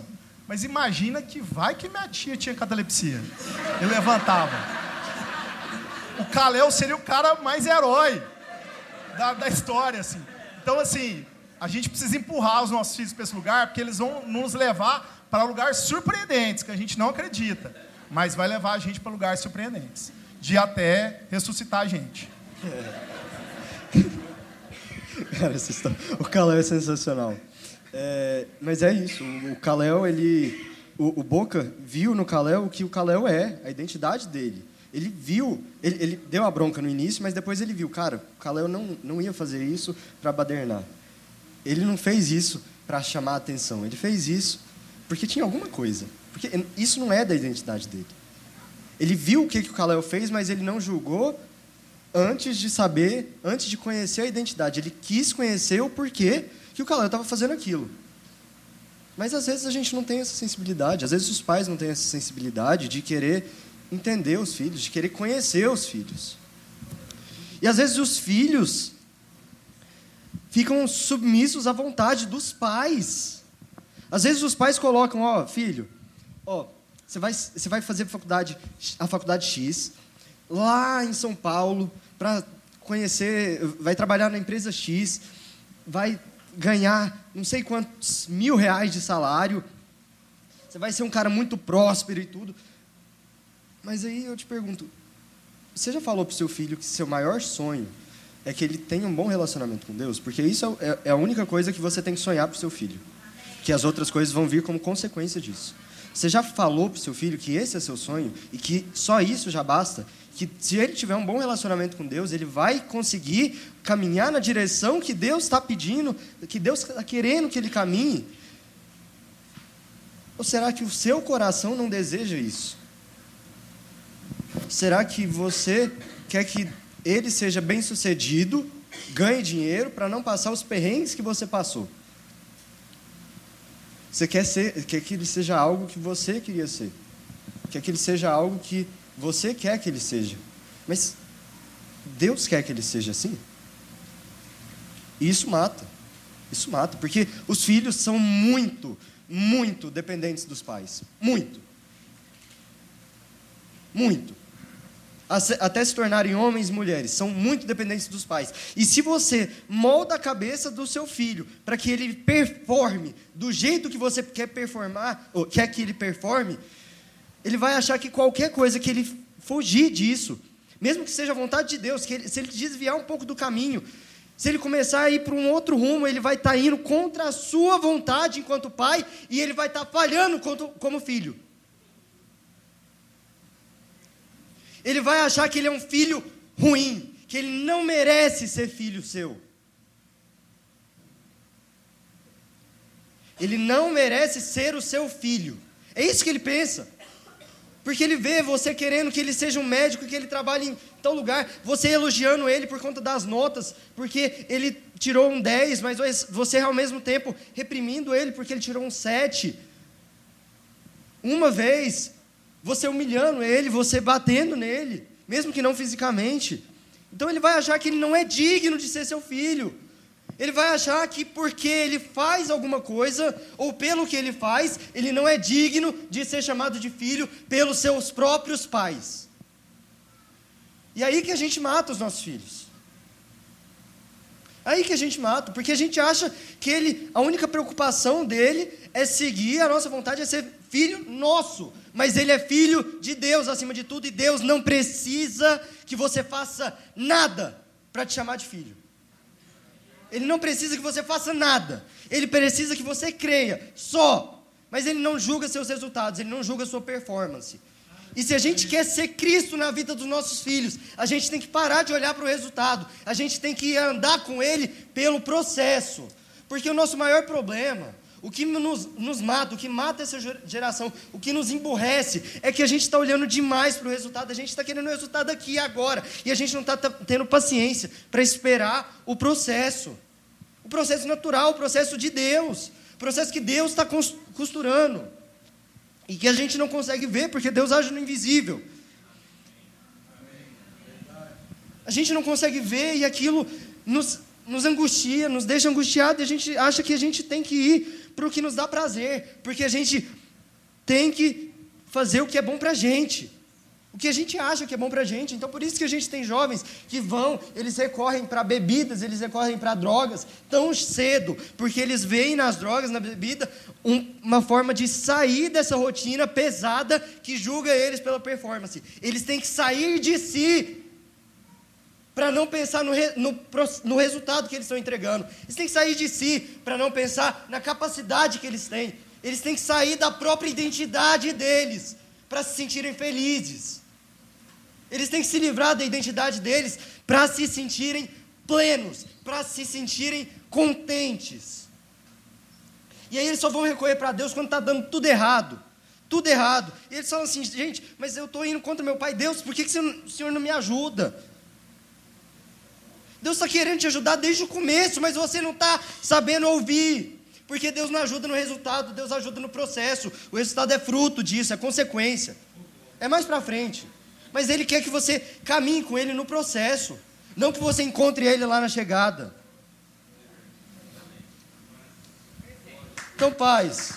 Mas imagina que vai que minha tia tinha catalepsia. E levantava. O Kalel seria o cara mais herói da, da história, assim. Então, assim, a gente precisa empurrar os nossos filhos para esse lugar, porque eles vão nos levar para lugares surpreendentes, que a gente não acredita. Mas vai levar a gente para lugares surpreendentes. De até ressuscitar a gente. É. Cara, essa história... O Kalel é sensacional. É, mas é isso, o Kalel, ele... O, o Boca viu no Kalel o que o Kalel é, a identidade dele. Ele viu, ele, ele deu a bronca no início, mas depois ele viu, cara, o Kalel não, não ia fazer isso para badernar. Ele não fez isso para chamar a atenção, ele fez isso porque tinha alguma coisa. Porque isso não é da identidade dele. Ele viu o que, que o Kalel fez, mas ele não julgou antes de saber, antes de conhecer a identidade. Ele quis conhecer o porquê que o Kalel estava fazendo aquilo. Mas às vezes a gente não tem essa sensibilidade, às vezes os pais não têm essa sensibilidade de querer entender os filhos, de querer conhecer os filhos. E às vezes os filhos ficam submissos à vontade dos pais. Às vezes os pais colocam, ó, filho, ó, você vai, você vai fazer a faculdade, a faculdade X, lá em São Paulo, para conhecer, vai trabalhar na empresa X, vai ganhar não sei quantos mil reais de salário, você vai ser um cara muito próspero e tudo. Mas aí eu te pergunto, você já falou para o seu filho que seu maior sonho é que ele tenha um bom relacionamento com Deus? Porque isso é, é a única coisa que você tem que sonhar para o seu filho. Que as outras coisas vão vir como consequência disso. Você já falou para o seu filho que esse é seu sonho e que só isso já basta? Que se ele tiver um bom relacionamento com Deus, ele vai conseguir caminhar na direção que Deus está pedindo, que Deus está querendo que ele caminhe? Ou será que o seu coração não deseja isso? Será que você quer que ele seja bem-sucedido, ganhe dinheiro, para não passar os perrengues que você passou? Você quer, ser, quer que ele seja algo que você queria ser. Quer que ele seja algo que você quer que ele seja. Mas Deus quer que ele seja assim? E isso mata. Isso mata. Porque os filhos são muito, muito dependentes dos pais. Muito. Muito. Até se tornarem homens e mulheres, são muito dependentes dos pais. E se você molda a cabeça do seu filho para que ele performe do jeito que você quer performar, ou quer que ele performe, ele vai achar que qualquer coisa que ele fugir disso, mesmo que seja a vontade de Deus, que ele, se ele desviar um pouco do caminho, se ele começar a ir para um outro rumo, ele vai estar indo contra a sua vontade enquanto pai, e ele vai estar falhando como filho. Ele vai achar que ele é um filho ruim, que ele não merece ser filho seu. Ele não merece ser o seu filho. É isso que ele pensa. Porque ele vê você querendo que ele seja um médico, que ele trabalhe em tal lugar, você elogiando ele por conta das notas, porque ele tirou um dez, mas você ao mesmo tempo reprimindo ele porque ele tirou um sete. Uma vez... Você humilhando ele, você batendo nele, mesmo que não fisicamente. Então ele vai achar que ele não é digno de ser seu filho. Ele vai achar que porque ele faz alguma coisa, ou pelo que ele faz, ele não é digno de ser chamado de filho pelos seus próprios pais. E aí que a gente mata os nossos filhos. Aí que a gente mata, porque a gente acha que ele, a única preocupação dele é seguir a nossa vontade, é ser filho nosso. Mas ele é filho de Deus acima de tudo, e Deus não precisa que você faça nada para te chamar de filho. Ele não precisa que você faça nada. Ele precisa que você creia, só. Mas ele não julga seus resultados, ele não julga sua performance. E se a gente quer ser Cristo na vida dos nossos filhos, a gente tem que parar de olhar para o resultado. A gente tem que andar com ele pelo processo. Porque o nosso maior problema, o que nos, nos mata, o que mata essa geração, o que nos emburrece, é que a gente está olhando demais para o resultado. A gente está querendo o resultado aqui e agora. E a gente não está tendo paciência para esperar o processo. O processo natural, o processo de Deus. O processo que Deus está costurando. E que a gente não consegue ver, porque Deus age no invisível. A gente não consegue ver e aquilo nos, nos angustia, nos deixa angustiado, e a gente acha que a gente tem que ir para o que nos dá prazer, porque a gente tem que fazer o que é bom para a gente. O que a gente acha que é bom para a gente. Então, por isso que a gente tem jovens que vão, eles recorrem para bebidas, eles recorrem para drogas tão cedo, porque eles veem nas drogas, na bebida, um, uma forma de sair dessa rotina pesada que julga eles pela performance. Eles têm que sair de si para não pensar no, re, no, no resultado que eles estão entregando. Eles têm que sair de si para não pensar na capacidade que eles têm. Eles têm que sair da própria identidade deles para se sentirem felizes. Eles têm que se livrar da identidade deles para se sentirem plenos, para se sentirem contentes. E aí eles só vão recorrer para Deus quando está dando tudo errado. Tudo errado. E eles falam assim, gente, mas eu estou indo contra meu pai. Deus, por que, que o Senhor não me ajuda? Deus está querendo te ajudar desde o começo, mas você não está sabendo ouvir. Porque Deus não ajuda no resultado, Deus ajuda no processo. O resultado é fruto disso, é consequência. É mais para frente. Mas Ele quer que você caminhe com Ele no processo. Não que você encontre Ele lá na chegada. Então, pais.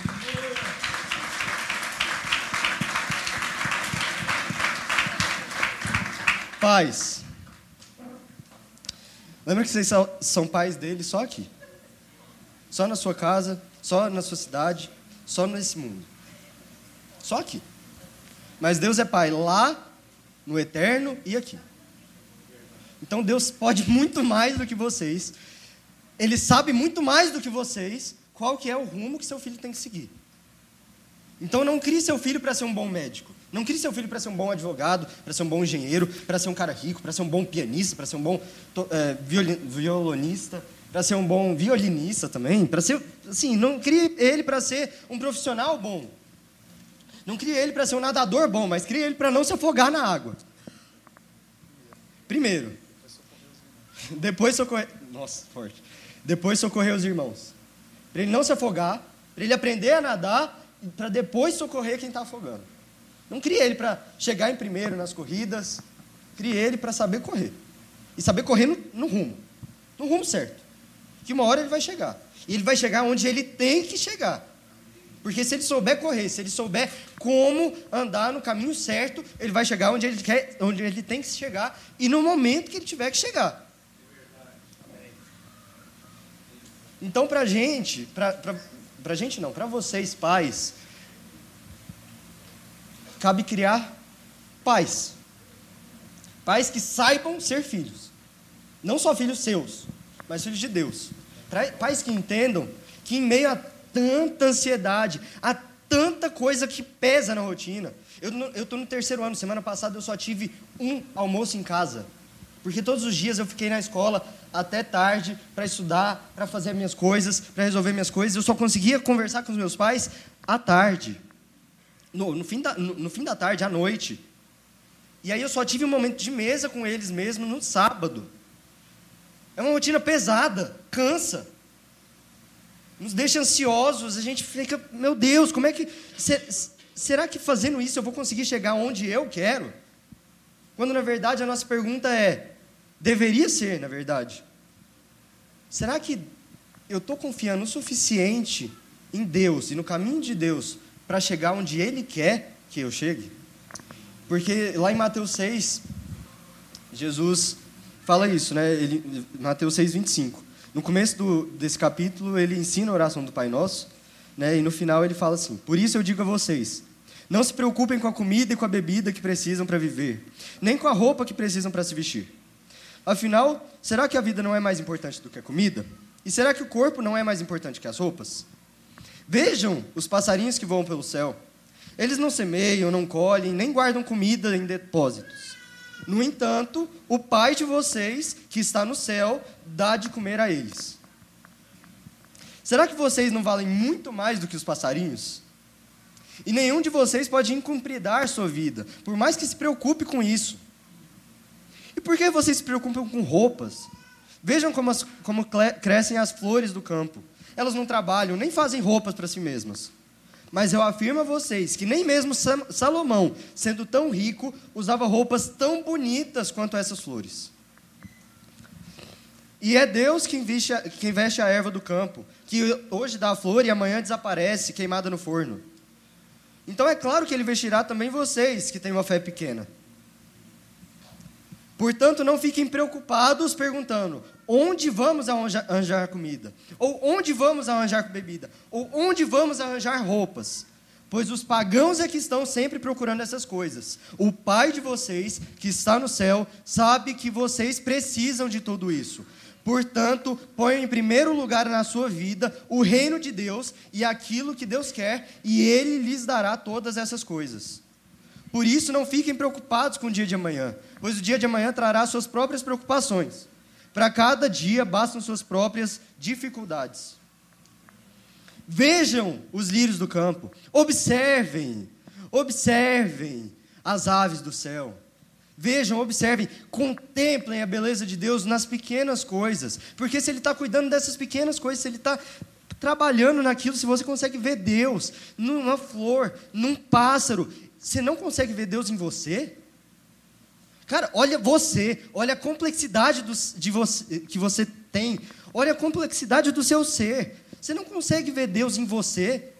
Pais. Lembra que vocês são pais dele só aqui. Só na sua casa, só na sua cidade, só nesse mundo. Só aqui. Mas Deus é pai lá, no eterno e aqui. Então Deus pode muito mais do que vocês. Ele sabe muito mais do que vocês qual que é o rumo que seu filho tem que seguir. Então não crie seu filho para ser um bom médico. Não crie seu filho para ser um bom advogado, para ser um bom engenheiro, para ser um cara rico, para ser um bom pianista, para ser um bom é, violonista, para ser um bom violinista também, para ser, assim, não crie ele para ser um profissional bom. Não crie ele para ser um nadador bom, mas crie ele para não se afogar na água. Primeiro. Depois socorrer... Nossa, forte. Depois socorrer os irmãos. Para ele não se afogar, para ele aprender a nadar, para depois socorrer quem está afogando. Não crie ele para chegar em primeiro nas corridas. Crie ele para saber correr. E saber correr no, no rumo. No rumo certo. Que uma hora ele vai chegar. E ele vai chegar onde ele tem que chegar. Porque se ele souber correr, se ele souber como andar no caminho certo, ele vai chegar onde ele quer, onde ele tem que chegar e no momento que ele tiver que chegar. Então, para a gente, para a gente não, para vocês pais, cabe criar pais. Pais que saibam ser filhos. Não só filhos seus, mas filhos de Deus. Pais que entendam que em meio a tanta ansiedade, há tanta coisa que pesa na rotina. Eu estou no terceiro ano, semana passada eu só tive um almoço em casa. Porque todos os dias eu fiquei na escola até tarde para estudar, para fazer minhas coisas, para resolver minhas coisas. Eu só conseguia conversar com os meus pais à tarde. No, no, fim da, no, no fim da tarde, à noite. E aí eu só tive um momento de mesa com eles mesmo no sábado. É uma rotina pesada, cansa. Nos deixa ansiosos, a gente fica, meu Deus, como é que... Será que fazendo isso eu vou conseguir chegar onde eu quero? Quando, na verdade, a nossa pergunta é, deveria ser, na verdade. Será que eu estou confiando o suficiente em Deus e no caminho de Deus para chegar onde Ele quer que eu chegue? Porque lá em Mateus seis, Jesus fala isso, né? Ele, Mateus seis, vinte e cinco. No começo do, desse capítulo, ele ensina a oração do Pai Nosso, né? E no final ele fala assim, por isso eu digo a vocês, não se preocupem com a comida e com a bebida que precisam para viver, nem com a roupa que precisam para se vestir. Afinal, será que a vida não é mais importante do que a comida? E será que o corpo não é mais importante que as roupas? Vejam os passarinhos que voam pelo céu. Eles não semeiam, não colhem, nem guardam comida em depósitos. No entanto, o Pai de vocês, que está no céu, dá de comer a eles. Será que vocês não valem muito mais do que os passarinhos? E nenhum de vocês pode incumpridar sua vida, por mais que se preocupe com isso. E por que vocês se preocupam com roupas? Vejam como, as, como crescem as flores do campo. Elas não trabalham, nem fazem roupas para si mesmas. Mas eu afirmo a vocês que nem mesmo Salomão, sendo tão rico, usava roupas tão bonitas quanto essas flores. E é Deus quem veste, a, quem veste a erva do campo, que hoje dá a flor e amanhã desaparece, queimada no forno. Então é claro que Ele vestirá também vocês, que têm uma fé pequena. Portanto, não fiquem preocupados perguntando, onde vamos arranjar comida? Ou onde vamos arranjar bebida? Ou onde vamos arranjar roupas? Pois os pagãos é que estão sempre procurando essas coisas. O Pai de vocês, que está no céu, sabe que vocês precisam de tudo isso. Portanto, ponham em primeiro lugar na sua vida o reino de Deus e aquilo que Deus quer, e Ele lhes dará todas essas coisas. Por isso, não fiquem preocupados com o dia de amanhã, pois o dia de amanhã trará suas próprias preocupações. Para cada dia bastam suas próprias dificuldades. Vejam os lírios do campo, observem, observem as aves do céu. Vejam, observem, contemplem a beleza de Deus nas pequenas coisas. Porque se Ele está cuidando dessas pequenas coisas, se Ele está trabalhando naquilo, se você consegue ver Deus numa flor, num pássaro, você não consegue ver Deus em você? Cara, olha você, olha a complexidade do, de você, que você tem, olha a complexidade do seu ser. Você não consegue ver Deus em você?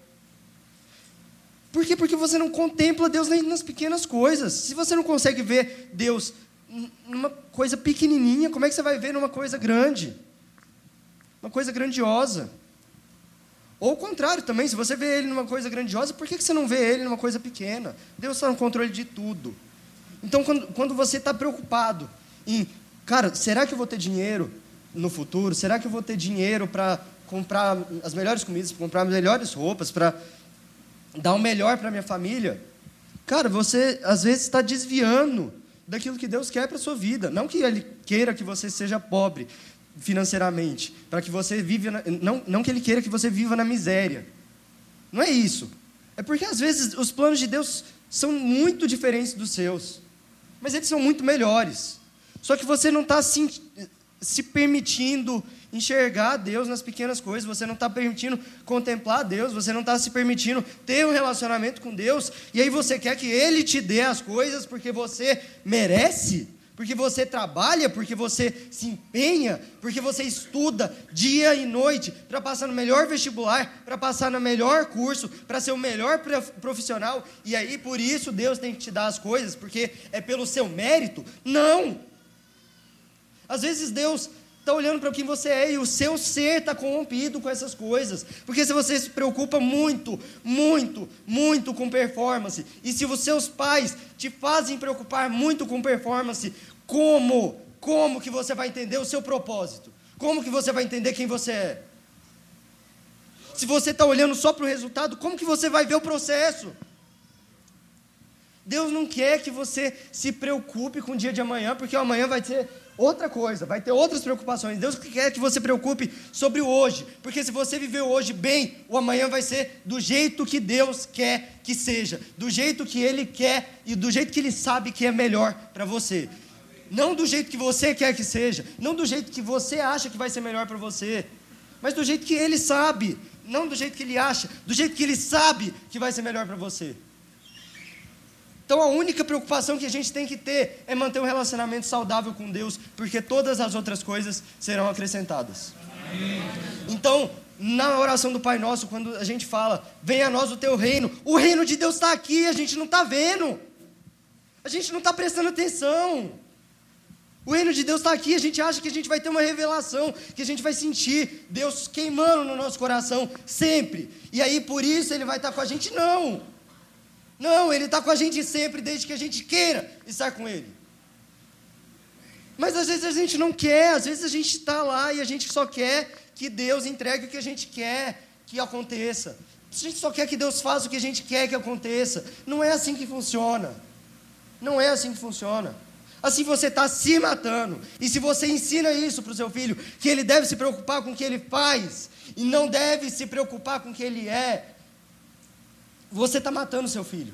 Por quê? Porque você não contempla Deus nas pequenas coisas. Se você não consegue ver Deus numa coisa pequenininha, como é que você vai ver numa coisa grande? Uma coisa grandiosa. Ou o contrário também, se você vê Ele numa coisa grandiosa, por que você não vê Ele numa coisa pequena? Deus está no controle de tudo. Então, quando, quando você está preocupado em, cara, será que eu vou ter dinheiro no futuro? Será que eu vou ter dinheiro para comprar as melhores comidas, para comprar as melhores roupas, para dar o melhor para a minha família? Cara, você, às vezes, está desviando daquilo que Deus quer para a sua vida. Não que Ele queira que você seja pobre financeiramente, para que você viva, na, não, não que Ele queira que você viva na miséria. Não é isso. É porque, às vezes, os planos de Deus são muito diferentes dos seus. Mas eles são muito melhores. Só que você não está se, se permitindo enxergar Deus nas pequenas coisas, você não está permitindo contemplar Deus, você não está se permitindo ter um relacionamento com Deus, e aí você quer que Ele te dê as coisas porque você merece, porque você trabalha, porque você se empenha, porque você estuda dia e noite para passar no melhor vestibular, para passar no melhor curso, para ser o melhor profissional, e aí por isso Deus tem que te dar as coisas, porque é pelo seu mérito? Não! Às vezes Deus está olhando para quem você é e o seu ser está corrompido com essas coisas. Porque se você se preocupa muito, muito, muito com performance, e se os seus pais te fazem preocupar muito com performance, como? Como que você vai entender o seu propósito? Como que você vai entender quem você é? Se você está olhando só para o resultado, como que você vai ver o processo? Deus não quer que você se preocupe com o dia de amanhã, porque o amanhã vai ter outra coisa, vai ter outras preocupações. Deus quer que você se preocupe sobre o hoje, porque se você viver hoje bem, o amanhã vai ser do jeito que Deus quer que seja, do jeito que Ele quer e do jeito que Ele sabe que é melhor para você. Não do jeito que você quer que seja, não do jeito que você acha que vai ser melhor para você, mas do jeito que Ele sabe, não do jeito que Ele acha, do jeito que Ele sabe que vai ser melhor para você. Então a única preocupação que a gente tem que ter é manter um relacionamento saudável com Deus, porque todas as outras coisas serão acrescentadas. Amém. Então, na oração do Pai Nosso, quando a gente fala, venha a nós o teu reino, o reino de Deus está aqui, a gente não está vendo, a gente não está prestando atenção. O reino de Deus está aqui, a gente acha que a gente vai ter uma revelação, que a gente vai sentir Deus queimando no nosso coração, sempre, e aí por isso Ele vai estar com a gente, não. Não, Ele está com a gente sempre, desde que a gente queira estar com Ele. Mas às vezes a gente não quer, às vezes a gente está lá e a gente só quer que Deus entregue o que a gente quer que aconteça. A gente só quer que Deus faça o que a gente quer que aconteça. Não é assim que funciona. Não é assim que funciona. Assim você está se matando. E se você ensina isso para o seu filho, que ele deve se preocupar com o que ele faz, e não deve se preocupar com o que ele é, você está matando seu filho.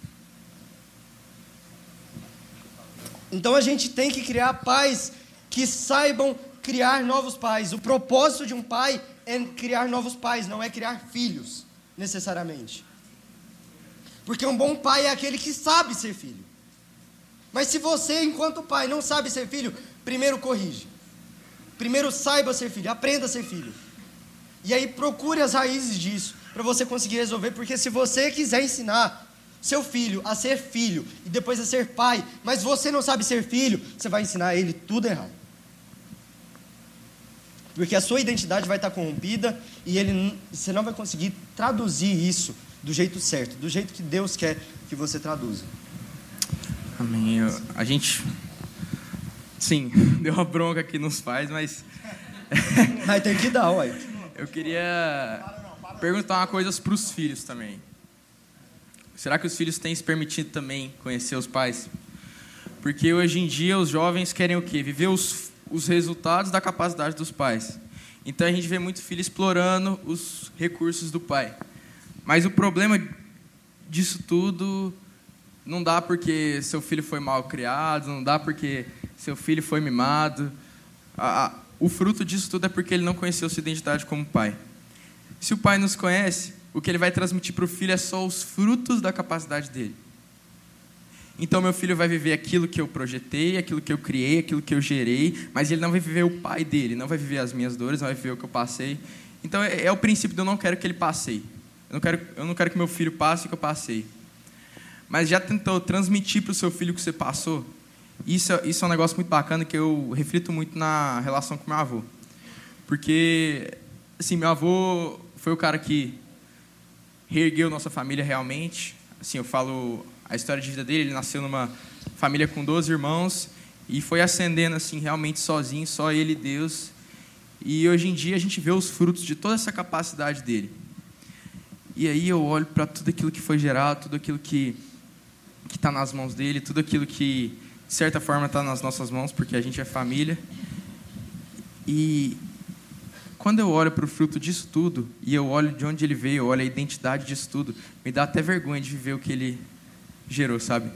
Então a gente tem que criar pais que saibam criar novos pais. O propósito de um pai é criar novos pais, não é criar filhos, necessariamente. Porque um bom pai é aquele que sabe ser filho. Mas se você, enquanto pai, não sabe ser filho, primeiro corrige. Primeiro saiba ser filho, aprenda a ser filho. E aí procure as raízes disso. para você conseguir resolver, porque se você quiser ensinar seu filho a ser filho e depois a ser pai, mas você não sabe ser filho, você vai ensinar ele tudo errado. Porque a sua identidade vai estar corrompida e ele, você não vai conseguir traduzir isso do jeito certo, do jeito que Deus quer que você traduza. Amém. Eu, a gente, sim, deu uma bronca aqui nos pais, mas... Vai ter que dar, uai. Eu queria perguntar uma coisa para os filhos também. Será que os filhos têm se permitido também conhecer os pais? Porque hoje em dia os jovens querem o quê? Viver os, os resultados da capacidade dos pais. Então a gente vê muito filho explorando os recursos do pai. Mas o problema disso tudo não dá porque seu filho foi mal criado, não dá porque seu filho foi mimado. A, a, o fruto disso tudo é porque ele não conheceu sua identidade como pai. Se o pai nos conhece, o que ele vai transmitir para o filho é só os frutos da capacidade dele. Então, meu filho vai viver aquilo que eu projetei, aquilo que eu criei, aquilo que eu gerei, mas ele não vai viver o pai dele, não vai viver as minhas dores, não vai viver o que eu passei. Então, é, é o princípio de eu não quero que ele passeie. Eu não quero, eu não quero que meu filho passe o que eu passei. Mas já tentou transmitir para o seu filho o que você passou? Isso, isso é um negócio muito bacana que eu reflito muito na relação com meu avô. Porque, assim, meu avô foi o cara que reergueu nossa família realmente. Assim, eu falo a história de vida dele. Ele nasceu numa família com doze irmãos e foi ascendendo assim realmente sozinho, só ele e Deus. E hoje em dia a gente vê os frutos de toda essa capacidade dele. E aí eu olho para tudo aquilo que foi gerado, tudo aquilo que que está nas mãos dele, tudo aquilo que de certa forma está nas nossas mãos, porque a gente é família. E quando eu olho para o fruto disso tudo, e eu olho de onde ele veio, eu olho a identidade disso tudo, me dá até vergonha de viver o que ele gerou, sabe?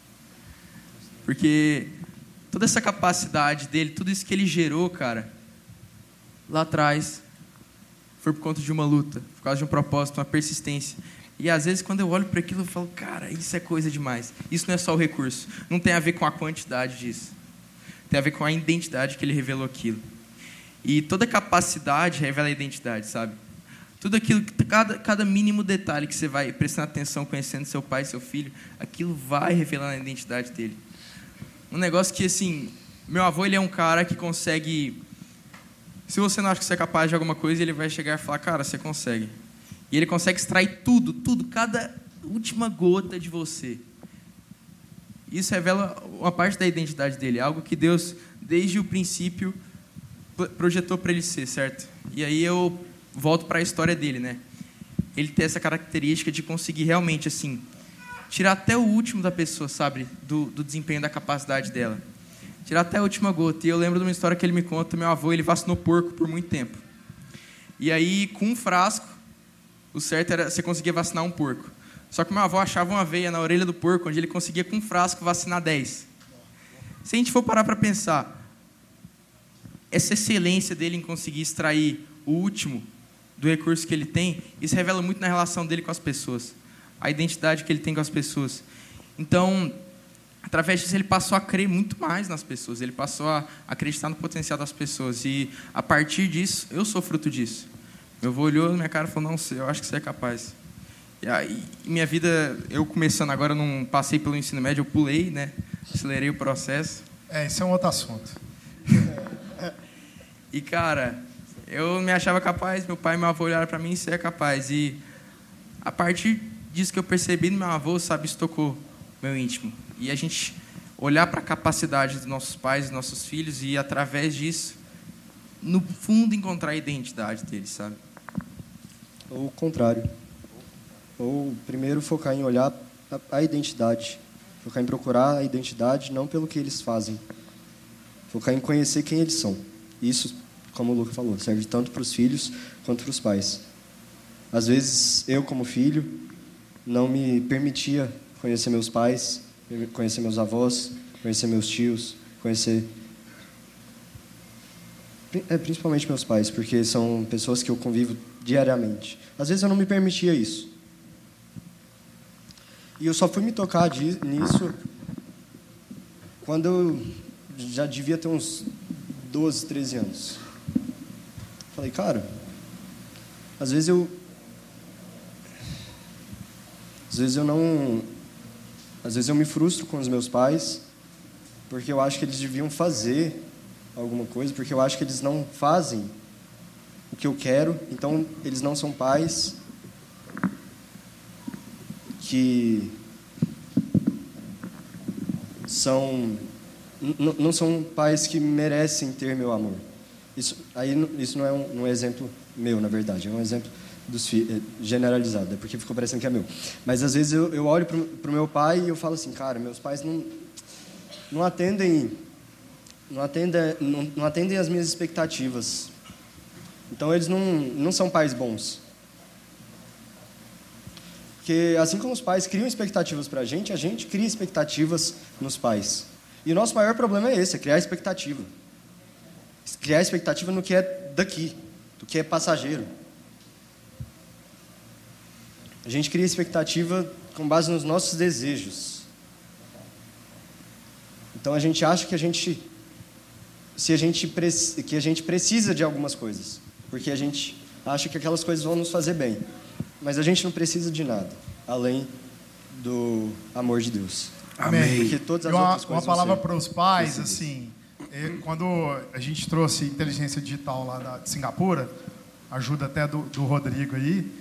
Porque toda essa capacidade dele, tudo isso que ele gerou, cara, lá atrás, foi por conta de uma luta, por causa de um propósito, uma persistência. E às vezes, quando eu olho para aquilo, eu falo, cara, isso é coisa demais. Isso não é só o recurso. Não tem a ver com a quantidade disso. Tem a ver com a identidade que ele revelou aquilo. E toda capacidade revela a identidade, sabe? Tudo aquilo, cada, cada mínimo detalhe que você vai prestando atenção, conhecendo seu pai, seu filho, aquilo vai revelando a identidade dele. Um negócio que, assim, meu avô, ele é um cara que consegue... Se você não acha que você é capaz de alguma coisa, ele vai chegar e falar, cara, você consegue. E ele consegue extrair tudo, tudo, cada última gota de você. Isso revela uma parte da identidade dele, algo que Deus, desde o princípio, projetou para ele ser, certo? E aí eu volto para a história dele, né? Ele tem essa característica de conseguir realmente, assim, tirar até o último da pessoa, sabe? Do, do desempenho, da capacidade dela. Tirar até a última gota. E eu lembro de uma história que ele me conta, meu avô, ele vacinou porco por muito tempo. E aí, com um frasco, o certo era você conseguia vacinar um porco. Só que meu avô achava uma veia na orelha do porco, onde ele conseguia, com um frasco, vacinar dez. Se a gente for parar para pensar, essa excelência dele em conseguir extrair o último do recurso que ele tem, isso revela muito na relação dele com as pessoas, a identidade que ele tem com as pessoas. Então, através disso, ele passou a crer muito mais nas pessoas, ele passou a acreditar no potencial das pessoas, e a partir disso, eu sou fruto disso. Meu avô olhou na minha cara e falou, não, eu acho que você é capaz. E aí, minha vida, eu começando agora, eu não passei pelo ensino médio, eu pulei, né? Acelerei o processo. É, isso é um outro assunto. E, cara, eu me achava capaz, meu pai e meu avô olharam para mim e você é capaz. E a partir disso que eu percebi no meu avô, sabe, isso tocou meu íntimo. E a gente olhar para a capacidade dos nossos pais, dos nossos filhos, e através disso, no fundo, encontrar a identidade deles, sabe? Ou o contrário. Ou primeiro focar em olhar a, a identidade. Focar em procurar a identidade, não pelo que eles fazem. Focar em conhecer quem eles são. Isso, como o Luca falou, serve tanto para os filhos quanto para os pais. Às vezes, eu, como filho, não me permitia conhecer meus pais, conhecer meus avós, conhecer meus tios, conhecer... É, principalmente meus pais, porque são pessoas que eu convivo diariamente. Às vezes eu não me permitia isso. E eu só fui me tocar de, nisso quando eu já devia ter uns doze, treze anos. Falei, cara, às vezes eu Às vezes eu não... Às vezes eu me frustro com os meus pais, porque eu acho que eles deviam fazer alguma coisa, porque eu acho que eles não fazem o que eu quero, então eles não são pais que são... N- não são pais que merecem ter meu amor. Isso, aí, isso não é um, um exemplo meu, na verdade, é um exemplo dos filhos, generalizado, é porque ficou parecendo que é meu. Mas às vezes eu, eu olho para o meu pai e eu falo assim, cara, meus pais não, não atendem, não atendem, não, não atendem as minhas expectativas. Então eles não, não são pais bons. Porque assim como os pais criam expectativas para a gente, a gente cria expectativas nos pais. E o nosso maior problema é esse, é criar expectativa. Criar expectativa no que é daqui, do que é passageiro. A gente cria expectativa com base nos nossos desejos. Então a gente acha que a gente, se a gente que a gente precisa de algumas coisas, porque a gente acha que aquelas coisas vão nos fazer bem. Mas a gente não precisa de nada, além do amor de Deus. Amém. Porque todas as e uma, outras coisas uma palavra para os pais, possíveis. assim, é, quando a gente trouxe inteligência digital lá da, de Singapura, ajuda até do, do Rodrigo aí,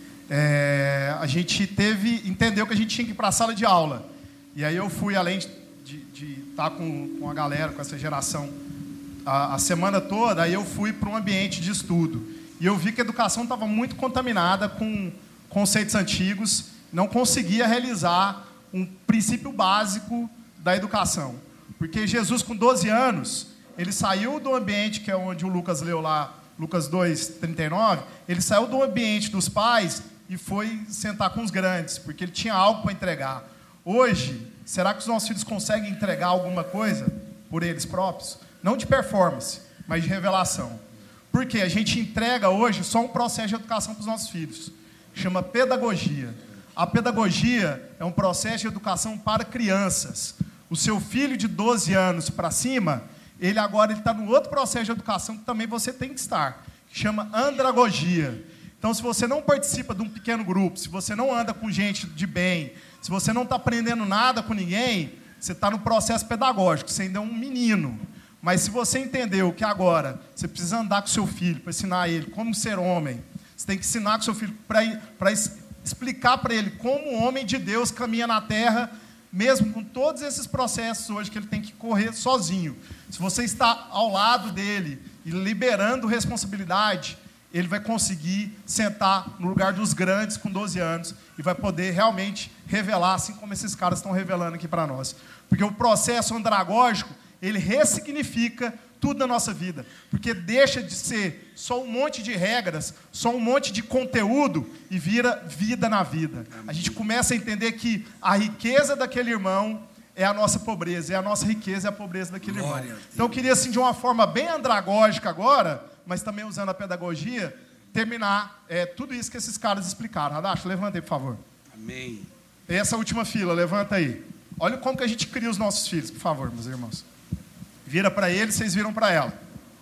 é, a gente teve, entendeu que a gente tinha que ir para a sala de aula. E aí eu fui, além de, de estar com, com a galera, com essa geração, a, a semana toda, aí eu fui para um ambiente de estudo. E eu vi que a educação estava muito contaminada com conceitos antigos, não conseguia realizar um princípio básico da educação. Porque Jesus, com doze anos, ele saiu do ambiente, que é onde o Lucas leu lá, Lucas dois, trinta e nove, ele saiu do ambiente dos pais e foi sentar com os grandes, porque ele tinha algo para entregar. Hoje, será que os nossos filhos conseguem entregar alguma coisa por eles próprios? Não de performance, mas de revelação. Porque a gente entrega hoje só um processo de educação para os nossos filhos. Chama pedagogia. A pedagogia é um processo de educação para crianças. O seu filho de doze anos para cima, ele agora está no outro processo de educação que também você tem que estar, que chama andragogia. Então, se você não participa de um pequeno grupo, se você não anda com gente de bem, se você não está aprendendo nada com ninguém, você está no processo pedagógico, você ainda é um menino. Mas se você entendeu que agora você precisa andar com seu filho para ensinar ele como ser homem, você tem que ensinar com seu filho para explicar para ele como o homem de Deus caminha na terra, mesmo com todos esses processos hoje que ele tem que correr sozinho. Se você está ao lado dele e liberando responsabilidade, ele vai conseguir sentar no lugar dos grandes com doze anos e vai poder realmente revelar, assim como esses caras estão revelando aqui para nós. Porque o processo andragógico, ele ressignifica tudo na nossa vida, porque deixa de ser só um monte de regras, só um monte de conteúdo e vira vida na vida. A gente começa a entender que a riqueza daquele irmão é a nossa pobreza, é a nossa riqueza é a pobreza daquele Glória irmão. Então eu queria, assim, de uma forma bem andragógica agora, mas também usando a pedagogia, terminar é, tudo isso que esses caras explicaram. Radasho, levanta aí, por favor. Amém. Essa última fila, levanta aí. Olha como que a gente cria os nossos filhos, por favor, meus irmãos. Vira para ele, vocês viram para ela.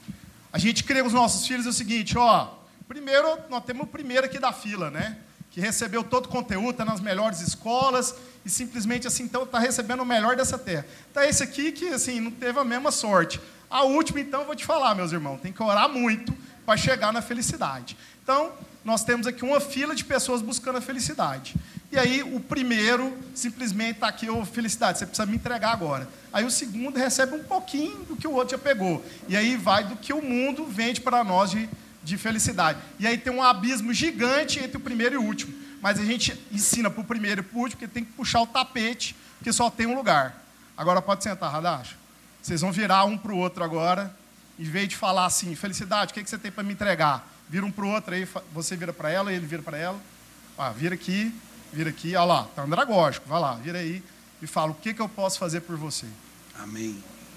A gente cria os nossos filhos o seguinte, ó. Primeiro, nós temos o primeiro aqui da fila, né? Que recebeu todo o conteúdo, está nas melhores escolas e simplesmente assim, então está recebendo o melhor dessa terra. Tá esse aqui que assim não teve a mesma sorte. A última, então, eu vou te falar, meus irmãos, tem que orar muito para chegar na felicidade. Então, nós temos aqui uma fila de pessoas buscando a felicidade. E aí, o primeiro simplesmente está aqui, ô, felicidade, você precisa me entregar agora. Aí o segundo recebe um pouquinho do que o outro já pegou. E aí vai do que o mundo vende para nós de, de felicidade. E aí tem um abismo gigante entre o primeiro e o último. Mas a gente ensina para o primeiro e para o último, porque tem que puxar o tapete, porque só tem um lugar. Agora pode sentar, Radasho. Vocês vão virar um para o outro agora, em vez de falar assim, felicidade, o que, que você tem para me entregar? Vira um para o outro, aí você vira para ela, ele vira para ela. Ah, vira aqui, vira aqui, olha lá, está andragógico, vai lá, vira aí e fala, o que, que eu posso fazer por você? Amém.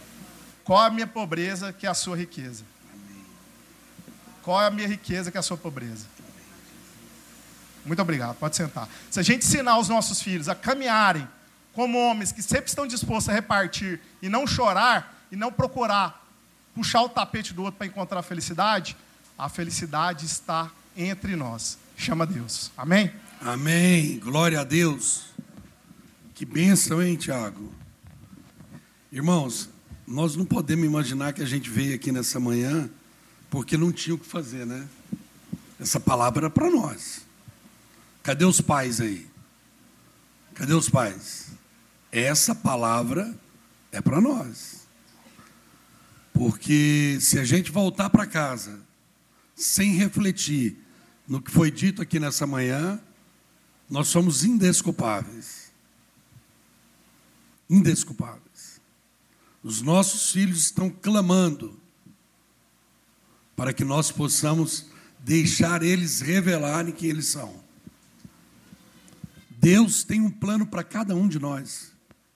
Qual é a minha pobreza que é a sua riqueza? Amém. Qual é a minha riqueza que é a sua pobreza? Muito obrigado, pode sentar. Se a gente ensinar os nossos filhos a caminharem como homens que sempre estão dispostos a repartir e não chorar e não procurar puxar o tapete do outro para encontrar a felicidade, a felicidade está entre nós. Chama Deus. Amém? Amém. Glória a Deus. Que bênção, hein, Tiago? Irmãos, nós não podemos imaginar que a gente veio aqui nessa manhã porque não tinha o que fazer, né? Essa palavra era para nós. Cadê os pais aí? Cadê os pais? Essa palavra é para nós. Porque se a gente voltar para casa sem refletir no que foi dito aqui nessa manhã, nós somos indesculpáveis. Indesculpáveis. Os nossos filhos estão clamando para que nós possamos deixar eles revelarem quem eles são. Deus tem um plano para cada um de nós.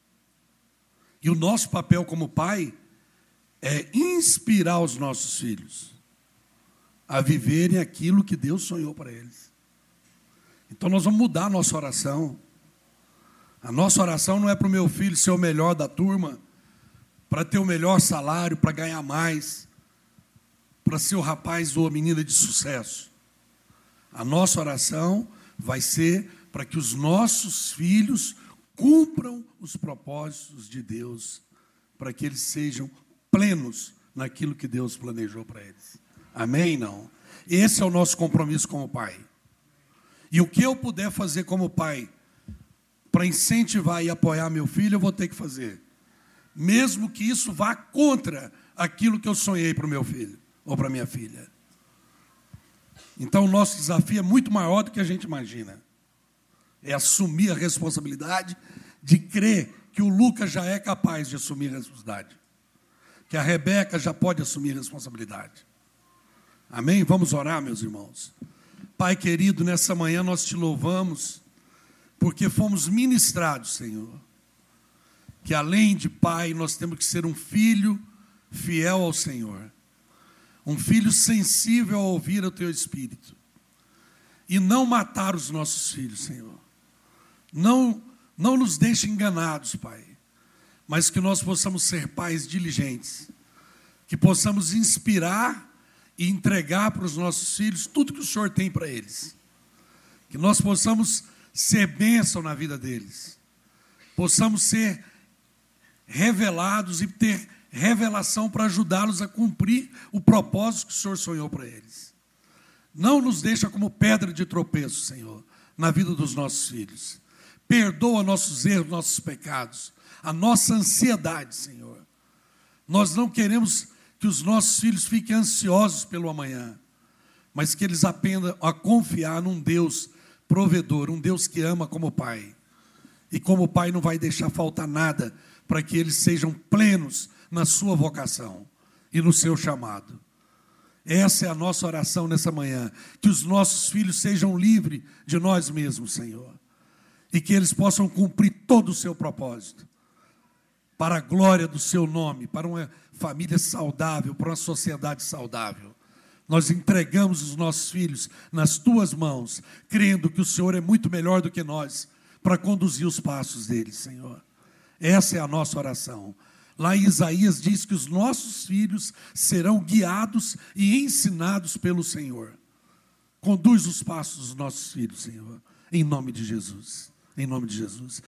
E o nosso papel como pai é inspirar os nossos filhos a viverem aquilo que Deus sonhou para eles. Então nós vamos mudar a nossa oração. A nossa oração não é para o meu filho ser o melhor da turma, para ter o melhor salário, para ganhar mais, para ser o rapaz ou a menina de sucesso. A nossa oração vai ser para que os nossos filhos cumpram os propósitos de Deus, para que eles sejam plenos naquilo que Deus planejou para eles. Amém? Não? Esse é o nosso compromisso como pai. E o que eu puder fazer como pai para incentivar e apoiar meu filho, eu vou ter que fazer. Mesmo que isso vá contra aquilo que eu sonhei para o meu filho ou para a minha filha. Então, o nosso desafio é muito maior do que a gente imagina. É assumir a responsabilidade de crer que o Lucas já é capaz de assumir a responsabilidade. Que a Rebeca já pode assumir a responsabilidade. Amém? Vamos orar, meus irmãos. Pai querido, nessa manhã nós te louvamos, porque fomos ministrados, Senhor. Que além de pai, nós temos que ser um filho fiel ao Senhor. Um filho sensível a ouvir o teu Espírito. E não matar os nossos filhos, Senhor. Não, não nos deixe enganados, Pai. Mas que nós possamos ser pais diligentes. Que possamos inspirar e entregar para os nossos filhos tudo que o Senhor tem para eles. Que nós possamos ser bênção na vida deles. Possamos ser revelados e ter revelação para ajudá-los a cumprir o propósito que o Senhor sonhou para eles. Não nos deixa como pedra de tropeço, Senhor, na vida dos nossos filhos. Perdoa nossos erros, nossos pecados, a nossa ansiedade, Senhor. Nós não queremos que os nossos filhos fiquem ansiosos pelo amanhã, mas que eles aprendam a confiar num Deus provedor, um Deus que ama como Pai. E como Pai não vai deixar faltar nada para que eles sejam plenos na sua vocação e no seu chamado. Essa é a nossa oração nessa manhã, que os nossos filhos sejam livres de nós mesmos, Senhor, e que eles possam cumprir todo o seu propósito, para a glória do seu nome, para uma família saudável, para uma sociedade saudável. Nós entregamos os nossos filhos nas tuas mãos, crendo que o Senhor é muito melhor do que nós, para conduzir os passos deles, Senhor. Essa é a nossa oração. Lá em Isaías diz que os nossos filhos serão guiados e ensinados pelo Senhor. Conduz os passos dos nossos filhos, Senhor, em nome de Jesus. Em nome de Jesus.